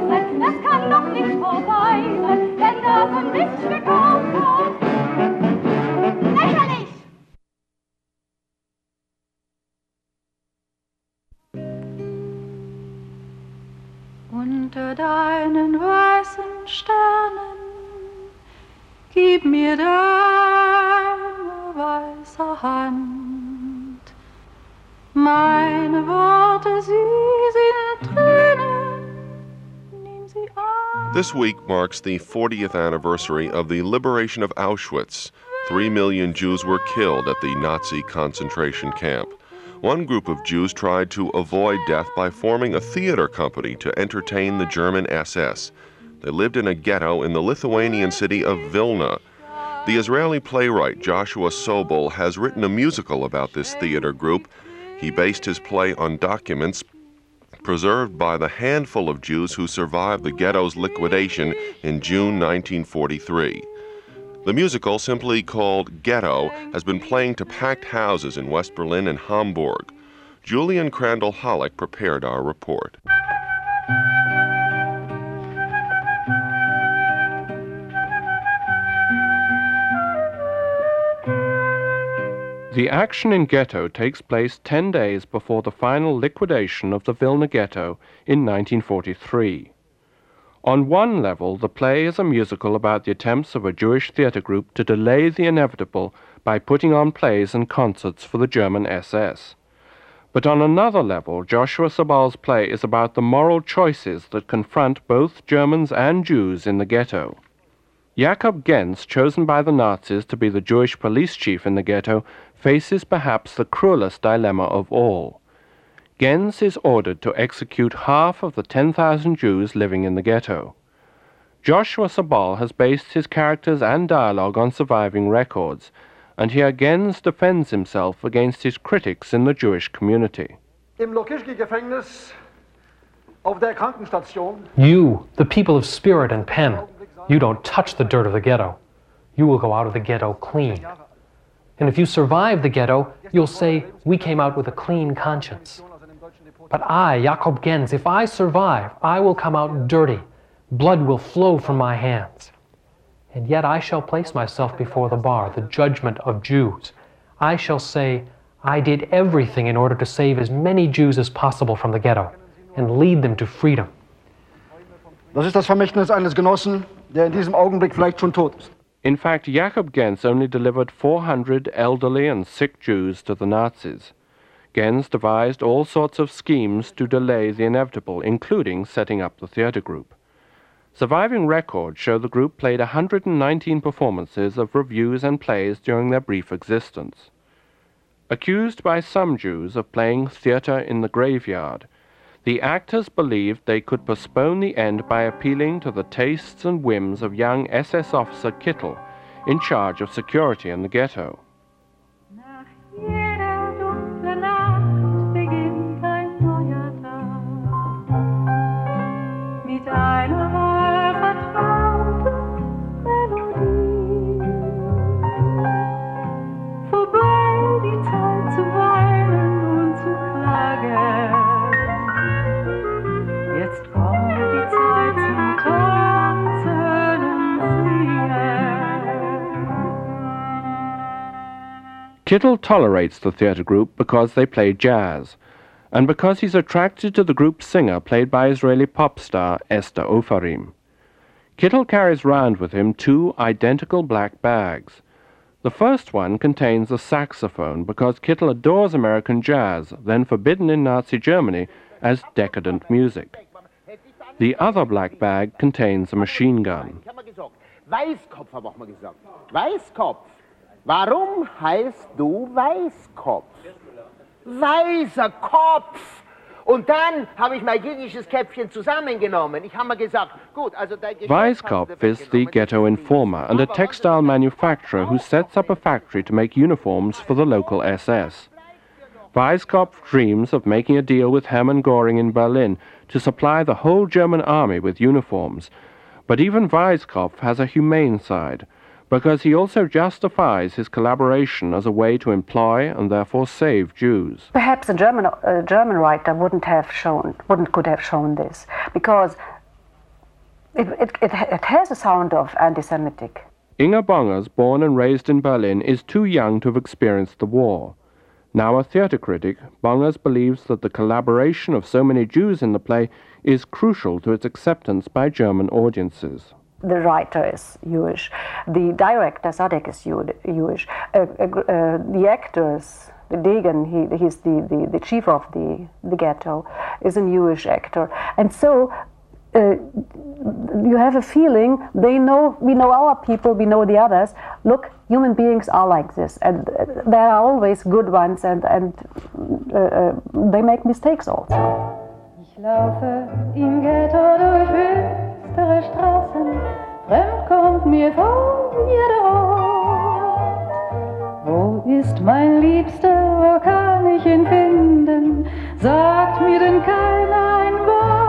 Unter deinen weißen Sternen, gib mir deine weiße Hand. Meine Worte, sie sind Tränen, nimm sie an. This week marks the fortieth anniversary of the liberation of Auschwitz. Three million Jews were killed at the Nazi concentration camp. One group of Jews tried to avoid death by forming a theater company to entertain the German S S. They lived in a ghetto in the Lithuanian city of Vilna. The Israeli playwright Joshua Sobol has written a musical about this theater group. He based his play on documents preserved by the handful of Jews who survived the ghetto's liquidation in June nineteen forty-three. The musical, simply called Ghetto, has been playing to packed houses in West Berlin and Hamburg. Julian Crandall-Hollick prepared our report. The action in Ghetto takes place ten days before the final liquidation of the Vilna Ghetto in nineteen forty-three. On one level, the play is a musical about the attempts of a Jewish theater group to delay the inevitable by putting on plays and concerts for the German S S. But on another level, Joshua Sobol's play is about the moral choices that confront both Germans and Jews in the ghetto. Jakob Genz, chosen by the Nazis to be the Jewish police chief in the ghetto, faces perhaps the cruelest dilemma of all. Genz is ordered to execute half of the ten thousand Jews living in the ghetto. Joshua Sobol has based his characters and dialogue on surviving records, and here Genz defends himself against his critics in the Jewish community. Im Lokischki-Gefängnis auf der Krankenstation. You, the people of Spirit and Pen, you don't touch the dirt of the ghetto. You will go out of the ghetto clean. And if you survive the ghetto, you'll say, we came out with a clean conscience. But I, Jakob Genz, if I survive, I will come out dirty. Blood will flow from my hands. And yet I shall place myself before the bar, the judgment of Jews. I shall say, I did everything in order to save as many Jews as possible from the ghetto and lead them to freedom. Das ist das Vermächtnis eines Genossen, der in diesem Augenblick vielleicht schon tot ist. In fact, Jakob Gens only delivered four hundred elderly and sick Jews to the Nazis. Gens devised all sorts of schemes to delay the inevitable, including setting up the theater group. Surviving records show the group played one hundred nineteen performances of revues and plays during their brief existence. Accused by some Jews of playing theater in the graveyard, the actors believed they could postpone the end by appealing to the tastes and whims of young S S officer Kittel, in charge of security in the ghetto. Kittel tolerates the theater group because they play jazz, and because he's attracted to the group singer played by Israeli pop star Esther Ofarim. Kittel carries round with him two identical black bags. The first one contains a saxophone because Kittel adores American jazz, then forbidden in Nazi Germany as decadent music. The other black bag contains a machine gun. Weißkopf, habe ich mal gesagt. Weißkopf. Warum heißt du Weißkopf? Weißer Kopf! Und dann habe ich mein jüdisches Köpfchen zusammengenommen. Ich habe mir gesagt, gut, also der Weißkopf is the ghetto informer and a textile manufacturer who sets up a factory to make uniforms for the local S S. Weißkopf dreams of making a deal with Hermann Göring in Berlin to supply the whole German army with uniforms. But even Weißkopf has a humane side, because he also justifies his collaboration as a way to employ and therefore save Jews. Perhaps a German, uh, German writer wouldn't have shown, wouldn't could have shown this, because it, it, it, it has a sound of anti-Semitic. Inga Bongers, born and raised in Berlin, is too young to have experienced the war. Now a theater critic, Bongers believes that the collaboration of so many Jews in the play is crucial to its acceptance by German audiences. The writer is Jewish, the director Sadek is Jewish, uh, uh, the actors, the Degen, he, he's the, the, the chief of the, the ghetto, is a Jewish actor. And so uh, you have a feeling, they know, we know our people, we know the others. Look, human beings are like this, and uh, there are always good ones, and, and uh, uh, they make mistakes also. Ich laufe im Ghetto durch finstere Straßen, fremd kommt mir vor jeder Ort. Wo ist mein Liebster, wo kann ich ihn finden? Sagt mir denn keiner ein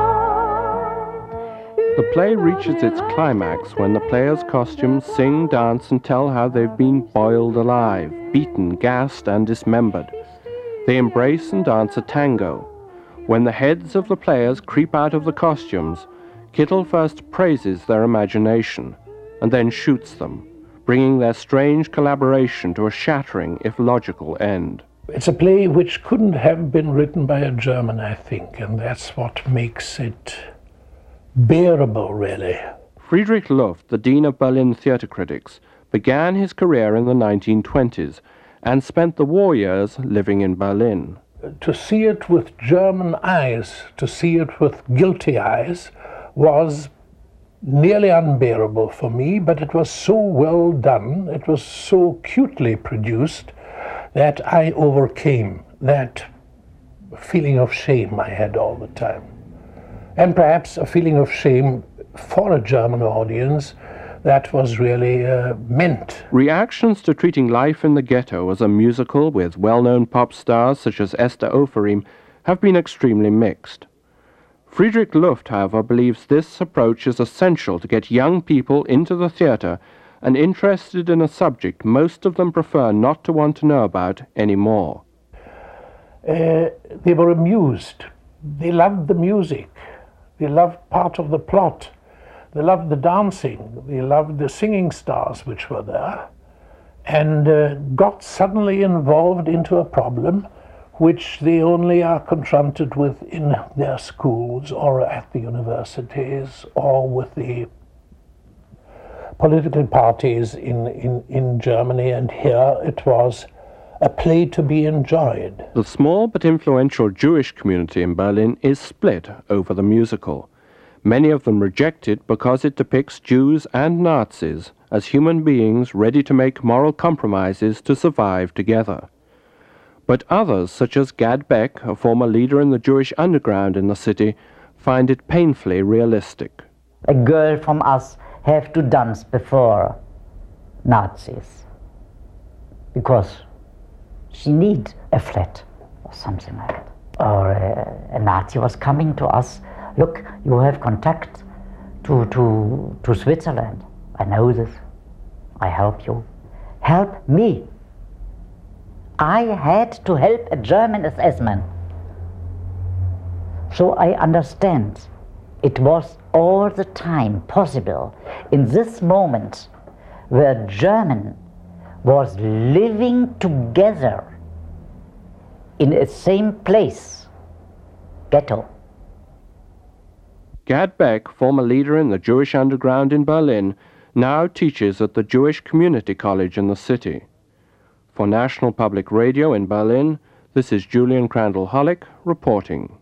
Wort. The play reaches its climax when the players' costumes sing, dance, and tell how they've been boiled alive, beaten, gassed, and dismembered. They embrace and dance a tango. When the heads of the players creep out of the costumes, Kittel first praises their imagination and then shoots them, bringing their strange collaboration to a shattering, if logical, end. It's a play which couldn't have been written by a German, I think, and that's what makes it bearable, really. Friedrich Luft, the Dean of Berlin Theatre Critics, began his career in the nineteen twenties and spent the war years living in Berlin. To see it with German eyes, to see it with guilty eyes, was nearly unbearable for me, but it was so well done, it was so cutely produced, that I overcame that feeling of shame I had all the time. And perhaps a feeling of shame for a German audience that was really uh, meant. Reactions to treating life in the ghetto as a musical with well-known pop stars such as Esther Ofarim have been extremely mixed. Friedrich Luft, however, believes this approach is essential to get young people into the theatre and interested in a subject most of them prefer not to want to know about anymore. Uh, they were amused. They loved the music. They loved part of the plot. They loved the dancing, they loved the singing stars which were there, and uh, got suddenly involved into a problem which they only are confronted with in their schools or at the universities or with the political parties in, in, in Germany, and here it was a play to be enjoyed. The small but influential Jewish community in Berlin is split over the musical. Many of them reject it because it depicts Jews and Nazis as human beings ready to make moral compromises to survive together. But others, such as Gad Beck, a former leader in the Jewish underground in the city, find it painfully realistic. A girl from us have to dance before Nazis because she need a flat or something like that. Or uh, a Nazi was coming to us, look, you have contact to, to, to Switzerland. I know this, I help you. Help me. I had to help a German S S man. So I understand it was all the time possible in this moment where German was living together in the same place, ghetto. Gad Beck, former leader in the Jewish underground in Berlin, now teaches at the Jewish Community College in the city. For National Public Radio in Berlin, this is Julian Crandall-Hollick reporting.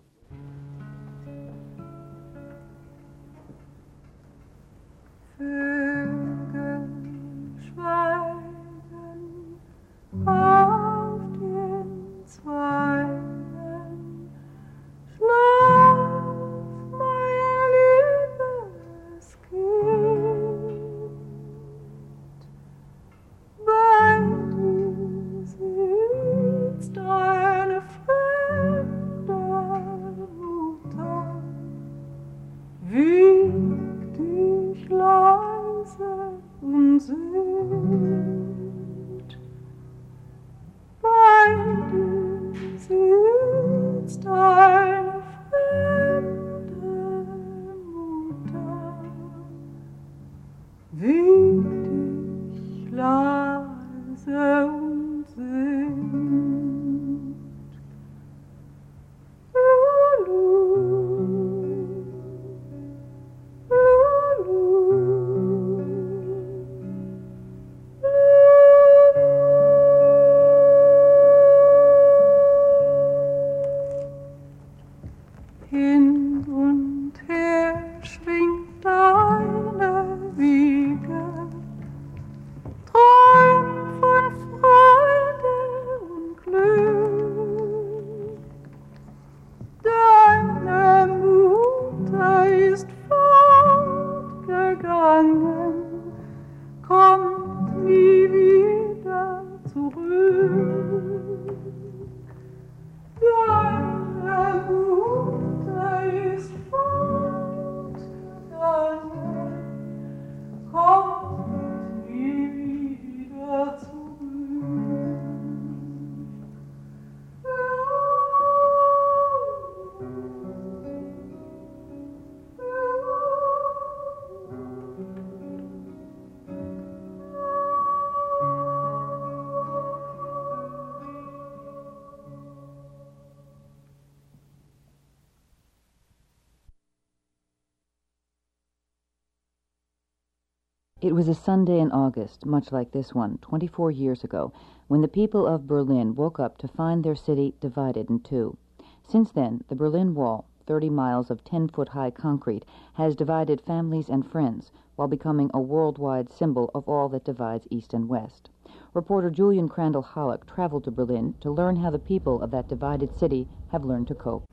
It was a Sunday in August, much like this one, twenty-four years ago, when the people of Berlin woke up to find their city divided in two. Since then, the Berlin Wall, thirty miles of ten-foot-high concrete, has divided families and friends, while becoming a worldwide symbol of all that divides East and West. Reporter Julian Crandall-Hollick traveled to Berlin to learn how the people of that divided city have learned to cope.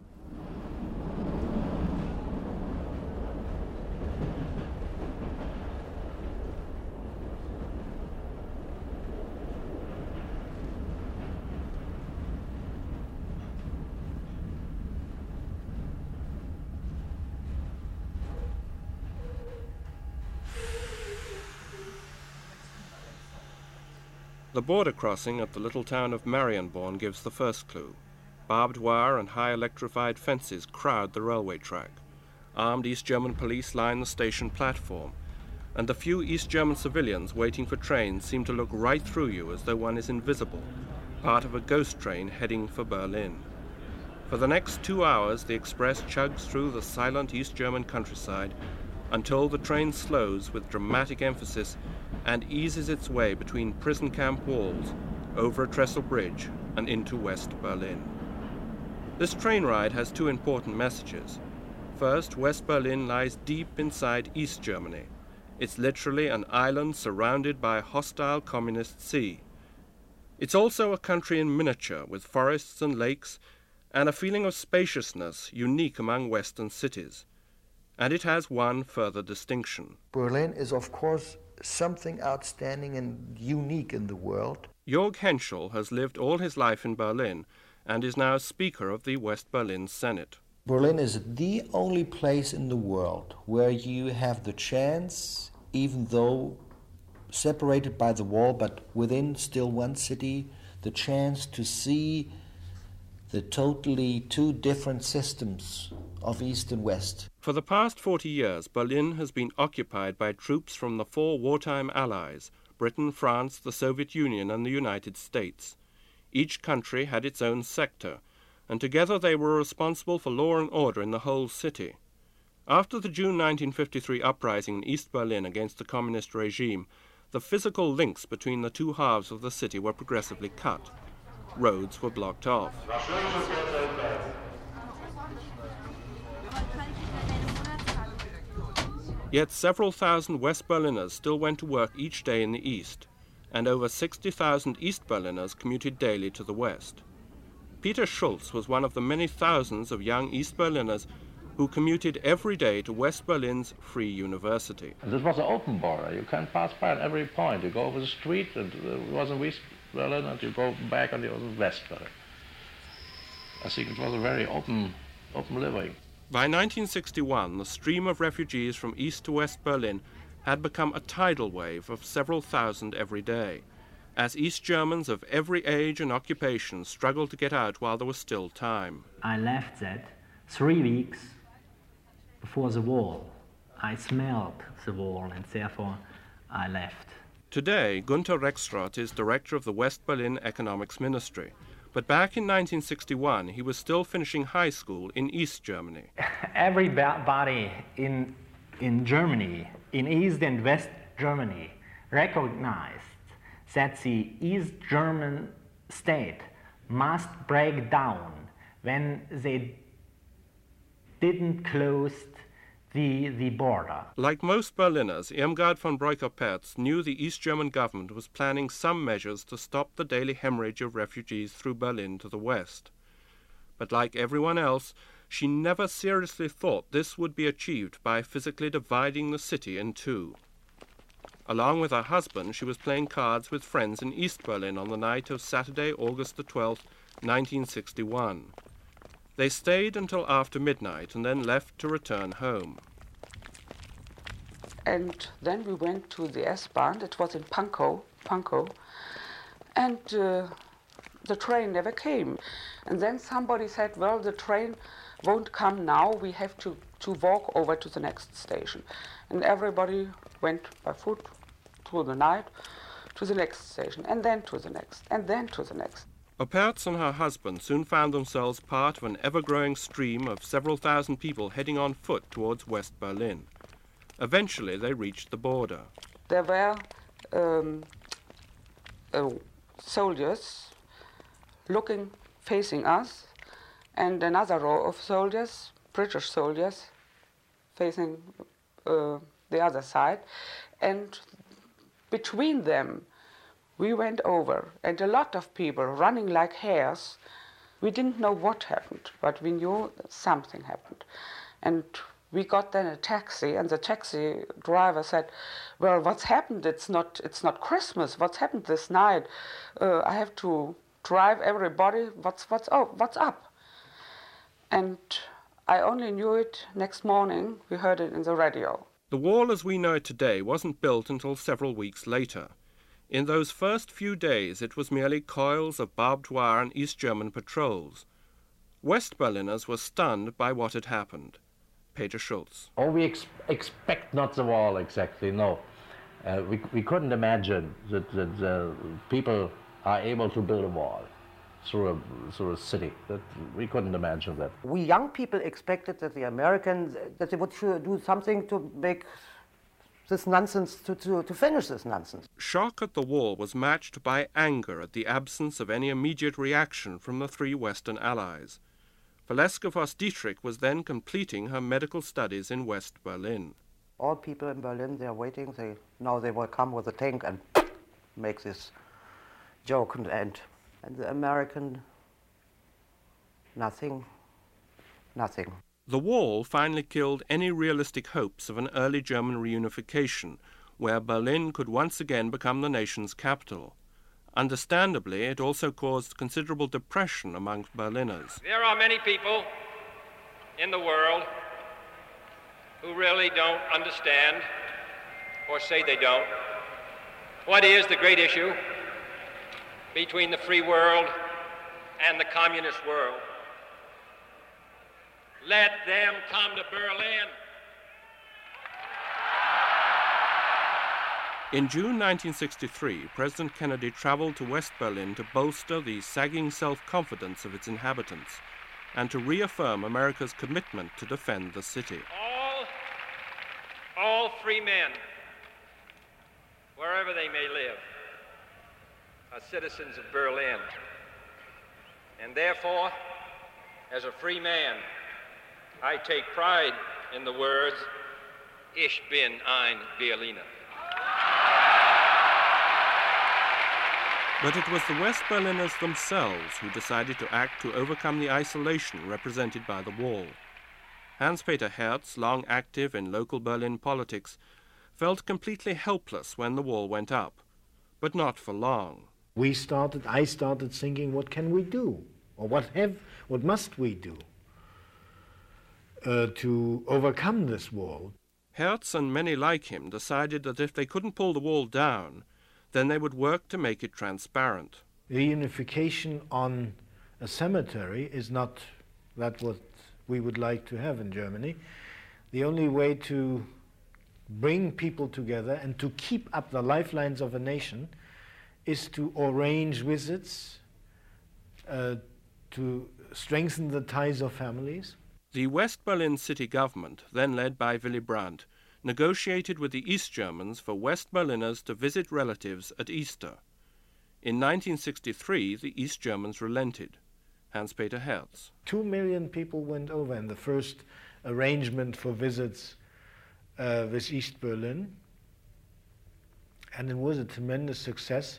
The border crossing at the little town of Marienborn gives the first clue. Barbed wire and high electrified fences crowd the railway track. Armed East German police line the station platform, and the few East German civilians waiting for trains seem to look right through you as though one is invisible, part of a ghost train heading for Berlin. For the next two hours, the express chugs through the silent East German countryside, until the train slows with dramatic emphasis and eases its way between prison camp walls, over a trestle bridge, and into West Berlin. This train ride has two important messages. First, West Berlin lies deep inside East Germany. It's literally an island surrounded by a hostile communist sea. It's also a country in miniature, with forests and lakes, and a feeling of spaciousness unique among Western cities. And it has one further distinction. Berlin is, of course, something outstanding and unique in the world. Jörg Henschel has lived all his life in Berlin and is now Speaker of the West Berlin Senate. Berlin is the only place in the world where you have the chance, even though separated by the wall, but within still one city, the chance to see the totally two different systems of East and West. For the past forty years, Berlin has been occupied by troops from the four wartime allies, Britain, France, the Soviet Union, and the United States. Each country had its own sector, and together they were responsible for law and order in the whole city. After the June nineteen fifty-three uprising in East Berlin against the communist regime, the physical links between the two halves of the city were progressively cut. Roads were blocked off. Yet several thousand West Berliners still went to work each day in the east, and over sixty thousand East Berliners commuted daily to the west. Peter Schulz was one of the many thousands of young East Berliners who commuted every day to West Berlin's Free University. This was an open border. You can pass by at every point. You go over the street, and it was in West Berlin, and you go back, and it was in West Berlin. I think it was a very open, open living. By nineteen sixty-one, the stream of refugees from East to West Berlin had become a tidal wave of several thousand every day, as East Germans of every age and occupation struggled to get out while there was still time. I left that three weeks before the war. I smelled the wall, and therefore I left. Today, Gunter Rexroth is director of the West Berlin Economics Ministry. But back in nineteen sixty-one, he was still finishing high school in East Germany. Everybody in, in Germany, in East and West Germany, recognized that the East German state must break down when they didn't close the, the border. Like most Berliners, Irmgard von Breuker-Pertz knew the East German government was planning some measures to stop the daily hemorrhage of refugees through Berlin to the west. But like everyone else, she never seriously thought this would be achieved by physically dividing the city in two. Along with her husband, she was playing cards with friends in East Berlin on the night of Saturday, August the twelfth, nineteen sixty-one. They stayed until after midnight and then left to return home. And then we went to the S-Bahn. It was in Pankow, Pankow, and uh, the train never came. And then somebody said, well, the train won't come now. We have to, to walk over to the next station. And everybody went by foot through the night to the next station, and then to the next, and then to the next. Pertz and her husband soon found themselves part of an ever-growing stream of several thousand people heading on foot towards West Berlin. Eventually, they reached the border. There were um, uh, soldiers looking, facing us, and another row of soldiers, British soldiers, facing uh, the other side. And between them, we went over, and a lot of people running like hares. We didn't know what happened, but we knew that something happened. And we got then a taxi, and the taxi driver said, well, what's happened? It's not, it's not Christmas. What's happened this night? Uh, I have to drive everybody. What's, what's, oh, what's up? And I only knew it next morning. We heard it in the radio. The wall as we know it today wasn't built until several weeks later. In those first few days, it was merely coils of barbed wire and East German patrols. West Berliners were stunned by what had happened. Peter Schulz. Oh, we ex expect not the wall exactly, no. Uh, we, we couldn't imagine that, that uh, people are able to build a wall. through a, through a city. That we couldn't imagine that. We young people expected that the Americans, that they would do something to make this nonsense, to, to, to finish this nonsense. Shock at the wall was matched by anger at the absence of any immediate reaction from the three Western allies. Valeska Voss-Dietrich was then completing her medical studies in West Berlin. All people in Berlin, they are waiting. They, now they will come with a tank and make this joke and end. And the American, nothing, nothing. The wall finally killed any realistic hopes of an early German reunification, where Berlin could once again become the nation's capital. Understandably, it also caused considerable depression amongst Berliners. There are many people in the world who really don't understand, or say they don't, what is the great issue between the free world and the communist world. Let them come to Berlin. In June nineteen sixty-three, President Kennedy traveled to West Berlin to bolster the sagging self-confidence of its inhabitants and to reaffirm America's commitment to defend the city. All, all free men, wherever they may live, are citizens of Berlin. And therefore, as a free man, I take pride in the words, Ich bin ein Berliner. But it was the West Berliners themselves who decided to act to overcome the isolation represented by the wall. Hans-Peter Herz, long active in local Berlin politics, felt completely helpless when the wall went up, but not for long. We started, I started thinking, what can we do? Or what have, what must we do uh, to overcome this wall? Herz and many like him decided that if they couldn't pull the wall down, then they would work to make it transparent. Reunification on a cemetery is not that what we would like to have in Germany. The only way to bring people together and to keep up the lifelines of a nation is to arrange visits, uh, to strengthen the ties of families. The West Berlin city government, then led by Willy Brandt, negotiated with the East Germans for West Berliners to visit relatives at Easter. In nineteen sixty-three, the East Germans relented. Hans-Peter Herz. Two million people went over in the first arrangement for visits uh, with East Berlin, and it was a tremendous success,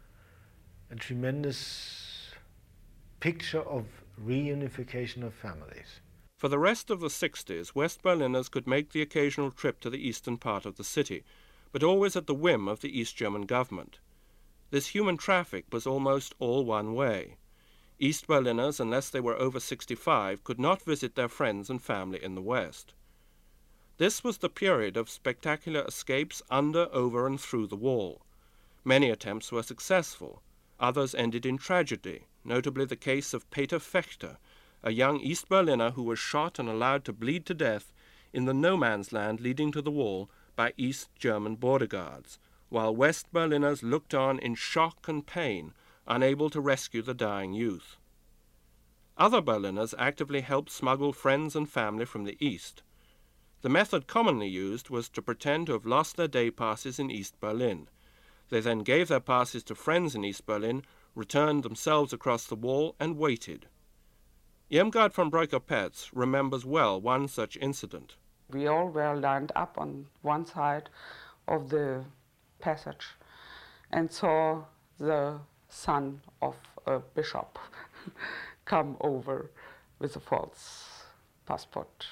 a tremendous picture of reunification of families. For the rest of the sixties, West Berliners could make the occasional trip to the eastern part of the city, but always at the whim of the East German government. This human traffic was almost all one way. East Berliners, unless they were over sixty-five, could not visit their friends and family in the West. This was the period of spectacular escapes under, over, and through the wall. Many attempts were successful. Others ended in tragedy, notably the case of Peter Fechter, a young East Berliner who was shot and allowed to bleed to death in the no-man's land leading to the wall by East German border guards, while West Berliners looked on in shock and pain, unable to rescue the dying youth. Other Berliners actively helped smuggle friends and family from the east. The method commonly used was to pretend to have lost their day passes in East Berlin. They then gave their passes to friends in East Berlin, returned themselves across the wall, and waited. Irmgard von Breuker-Petz remembers well one such incident. We all were lined up on one side of the passage and saw the son of a bishop come over with a false passport.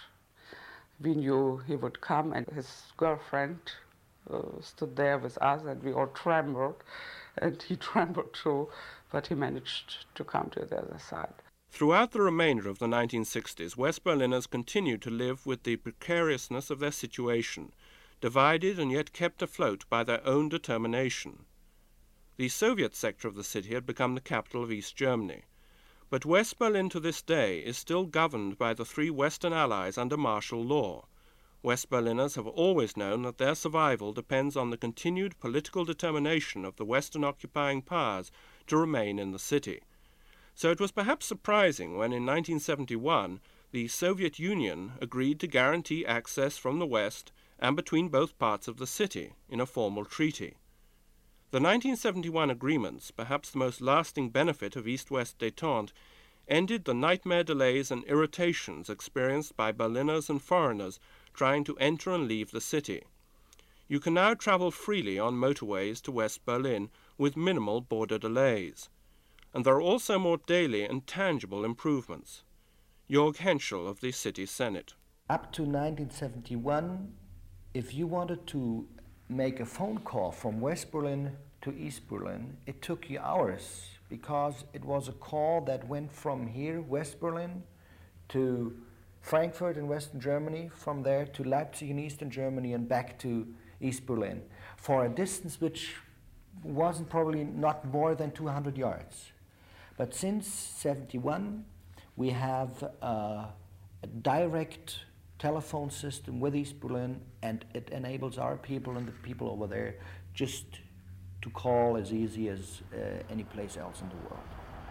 We knew he would come, and his girlfriend uh, stood there with us, and we all trembled, and he trembled too, but he managed to come to the other side. Throughout the remainder of the nineteen sixties, West Berliners continued to live with the precariousness of their situation, divided and yet kept afloat by their own determination. The Soviet sector of the city had become the capital of East Germany, but West Berlin to this day is still governed by the three Western Allies under martial law. West Berliners have always known that their survival depends on the continued political determination of the Western occupying powers to remain in the city. So it was perhaps surprising when in nineteen seventy-one the Soviet Union agreed to guarantee access from the west and between both parts of the city in a formal treaty. The nineteen seventy-one agreements, perhaps the most lasting benefit of East-West détente, ended the nightmare delays and irritations experienced by Berliners and foreigners trying to enter and leave the city. You can now travel freely on motorways to West Berlin with minimal border delays. And there are also more daily and tangible improvements. Jörg Henschel of the City Senate. Up to nineteen seventy-one, if you wanted to make a phone call from West Berlin to East Berlin, it took you hours because it was a call that went from here, West Berlin, to Frankfurt in Western Germany, from there to Leipzig in Eastern Germany and back to East Berlin, for a distance which wasn't probably not more than two hundred yards. But since seventy-one, we have uh, a direct telephone system with East Berlin, and it enables our people and the people over there just to call as easy as uh, any place else in the world.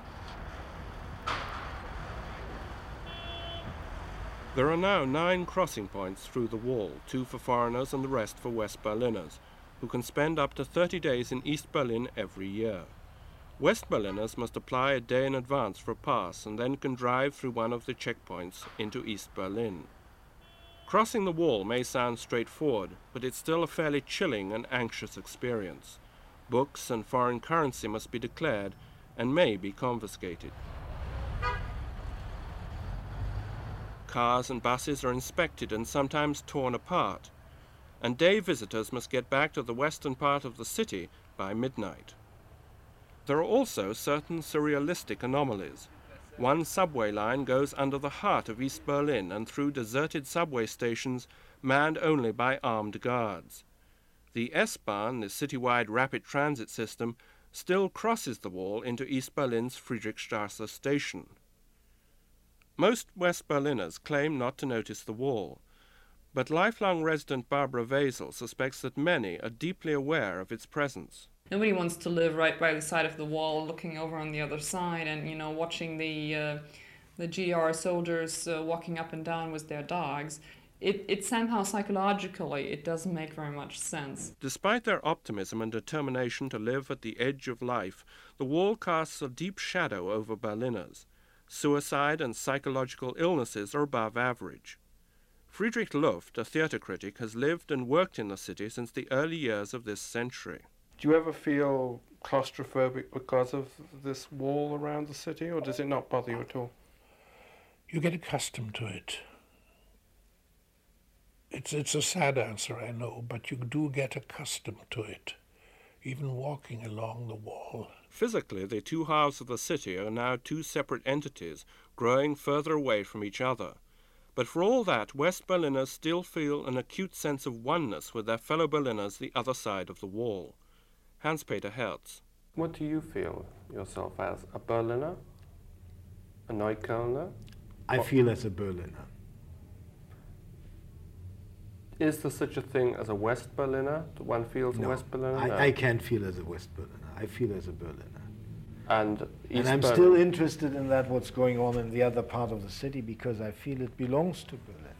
There are now nine crossing points through the wall, two for foreigners and the rest for West Berliners, who can spend up to thirty days in East Berlin every year. West Berliners must apply a day in advance for a pass and then can drive through one of the checkpoints into East Berlin. Crossing the wall may sound straightforward, but it's still a fairly chilling and anxious experience. Books and foreign currency must be declared and may be confiscated. Cars and buses are inspected and sometimes torn apart, and day visitors must get back to the western part of the city by midnight. There are also certain surrealistic anomalies. One subway line goes under the heart of East Berlin and through deserted subway stations manned only by armed guards. The S-Bahn, the citywide rapid transit system, still crosses the wall into East Berlin's Friedrichstrasse station. Most West Berliners claim not to notice the wall, but lifelong resident Barbara Wesel suspects that many are deeply aware of its presence. Nobody wants to live right by the side of the wall, looking over on the other side, and you know, watching the uh, the G R soldiers uh, walking up and down with their dogs. It, it somehow psychologically it doesn't make very much sense. Despite their optimism and determination to live at the edge of life, the wall casts a deep shadow over Berliners. Suicide and psychological illnesses are above average. Friedrich Luft, a theatre critic, has lived and worked in the city since the early years of this century. Do you ever feel claustrophobic because of this wall around the city, or does it not bother you at all? You get accustomed to it. It's, it's a sad answer, I know, but you do get accustomed to it, even walking along the wall. Physically, the two halves of the city are now two separate entities, growing further away from each other. But for all that, West Berliners still feel an acute sense of oneness with their fellow Berliners the other side of the wall. Hans-Peter Herz. What do you feel yourself as? A Berliner? A Neuköllner? I what? feel as a Berliner. Is there such a thing as a West Berliner? One feels no, a West Berliner? I, no. I can't feel as a West Berliner. I feel as a Berliner. And, East and I'm Berlin. still interested in that, what's going on in the other part of the city, because I feel it belongs to Berlin.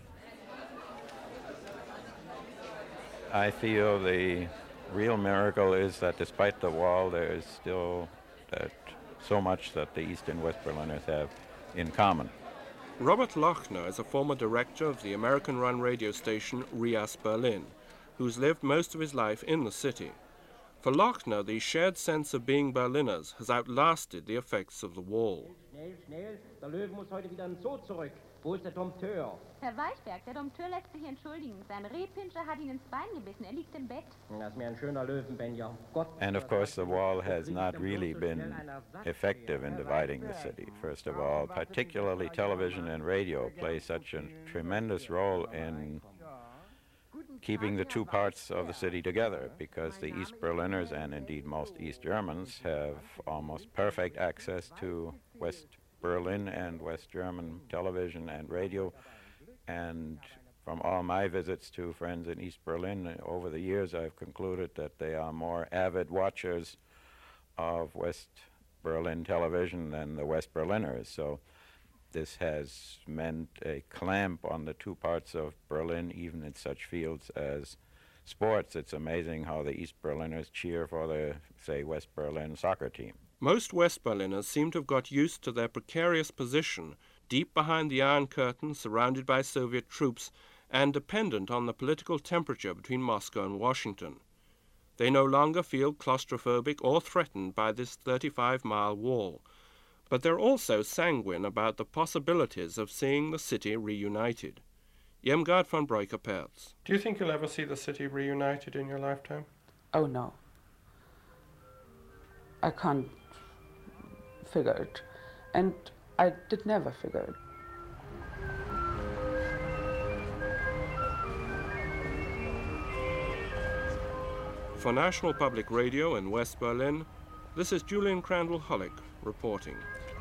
I feel the real miracle is that despite the wall, there is still that so much that the East and West Berliners have in common. Robert Lochner is a former director of the American-run radio station Rias Berlin, who's lived most of his life in the city. For Lochner, the shared sense of being Berliners has outlasted the effects of the wall. Schnell, schnell, der Löwe muss heute wieder ins Zoo zurück. Wo ist der Dompteur? Herr Weichberg, der Dompteur lässt sich entschuldigen. Sein Rehpinscher hat ihn ins Bein gebissen. Er liegt im Bett. Das ist mir ein schöner Löwenbenja. Gott. And of course the wall has not really been effective in dividing the city. First of all, particularly television and radio play such a tremendous role in keeping the two parts of the city together, because the East Berliners and indeed most East Germans have almost perfect access to West Berlin and West German television and radio. And from all my visits to friends in East Berlin over the years, I've concluded that they are more avid watchers of West Berlin television than the West Berliners. So this has meant a clamp on the two parts of Berlin, even in such fields as sports. It's amazing how the East Berliners cheer for the, say, West Berlin soccer team. Most West Berliners seem to have got used to their precarious position, deep behind the Iron Curtain, surrounded by Soviet troops, and dependent on the political temperature between Moscow and Washington. They no longer feel claustrophobic or threatened by this thirty-five mile wall, but they're also sanguine about the possibilities of seeing the city reunited. Irmgard von Breuker-Pertz. Do you think you'll ever see the city reunited in your lifetime? Oh no. I can't figure it. And I did never figure it. For National Public Radio in West Berlin, this is Julian Crandall Hollick reporting.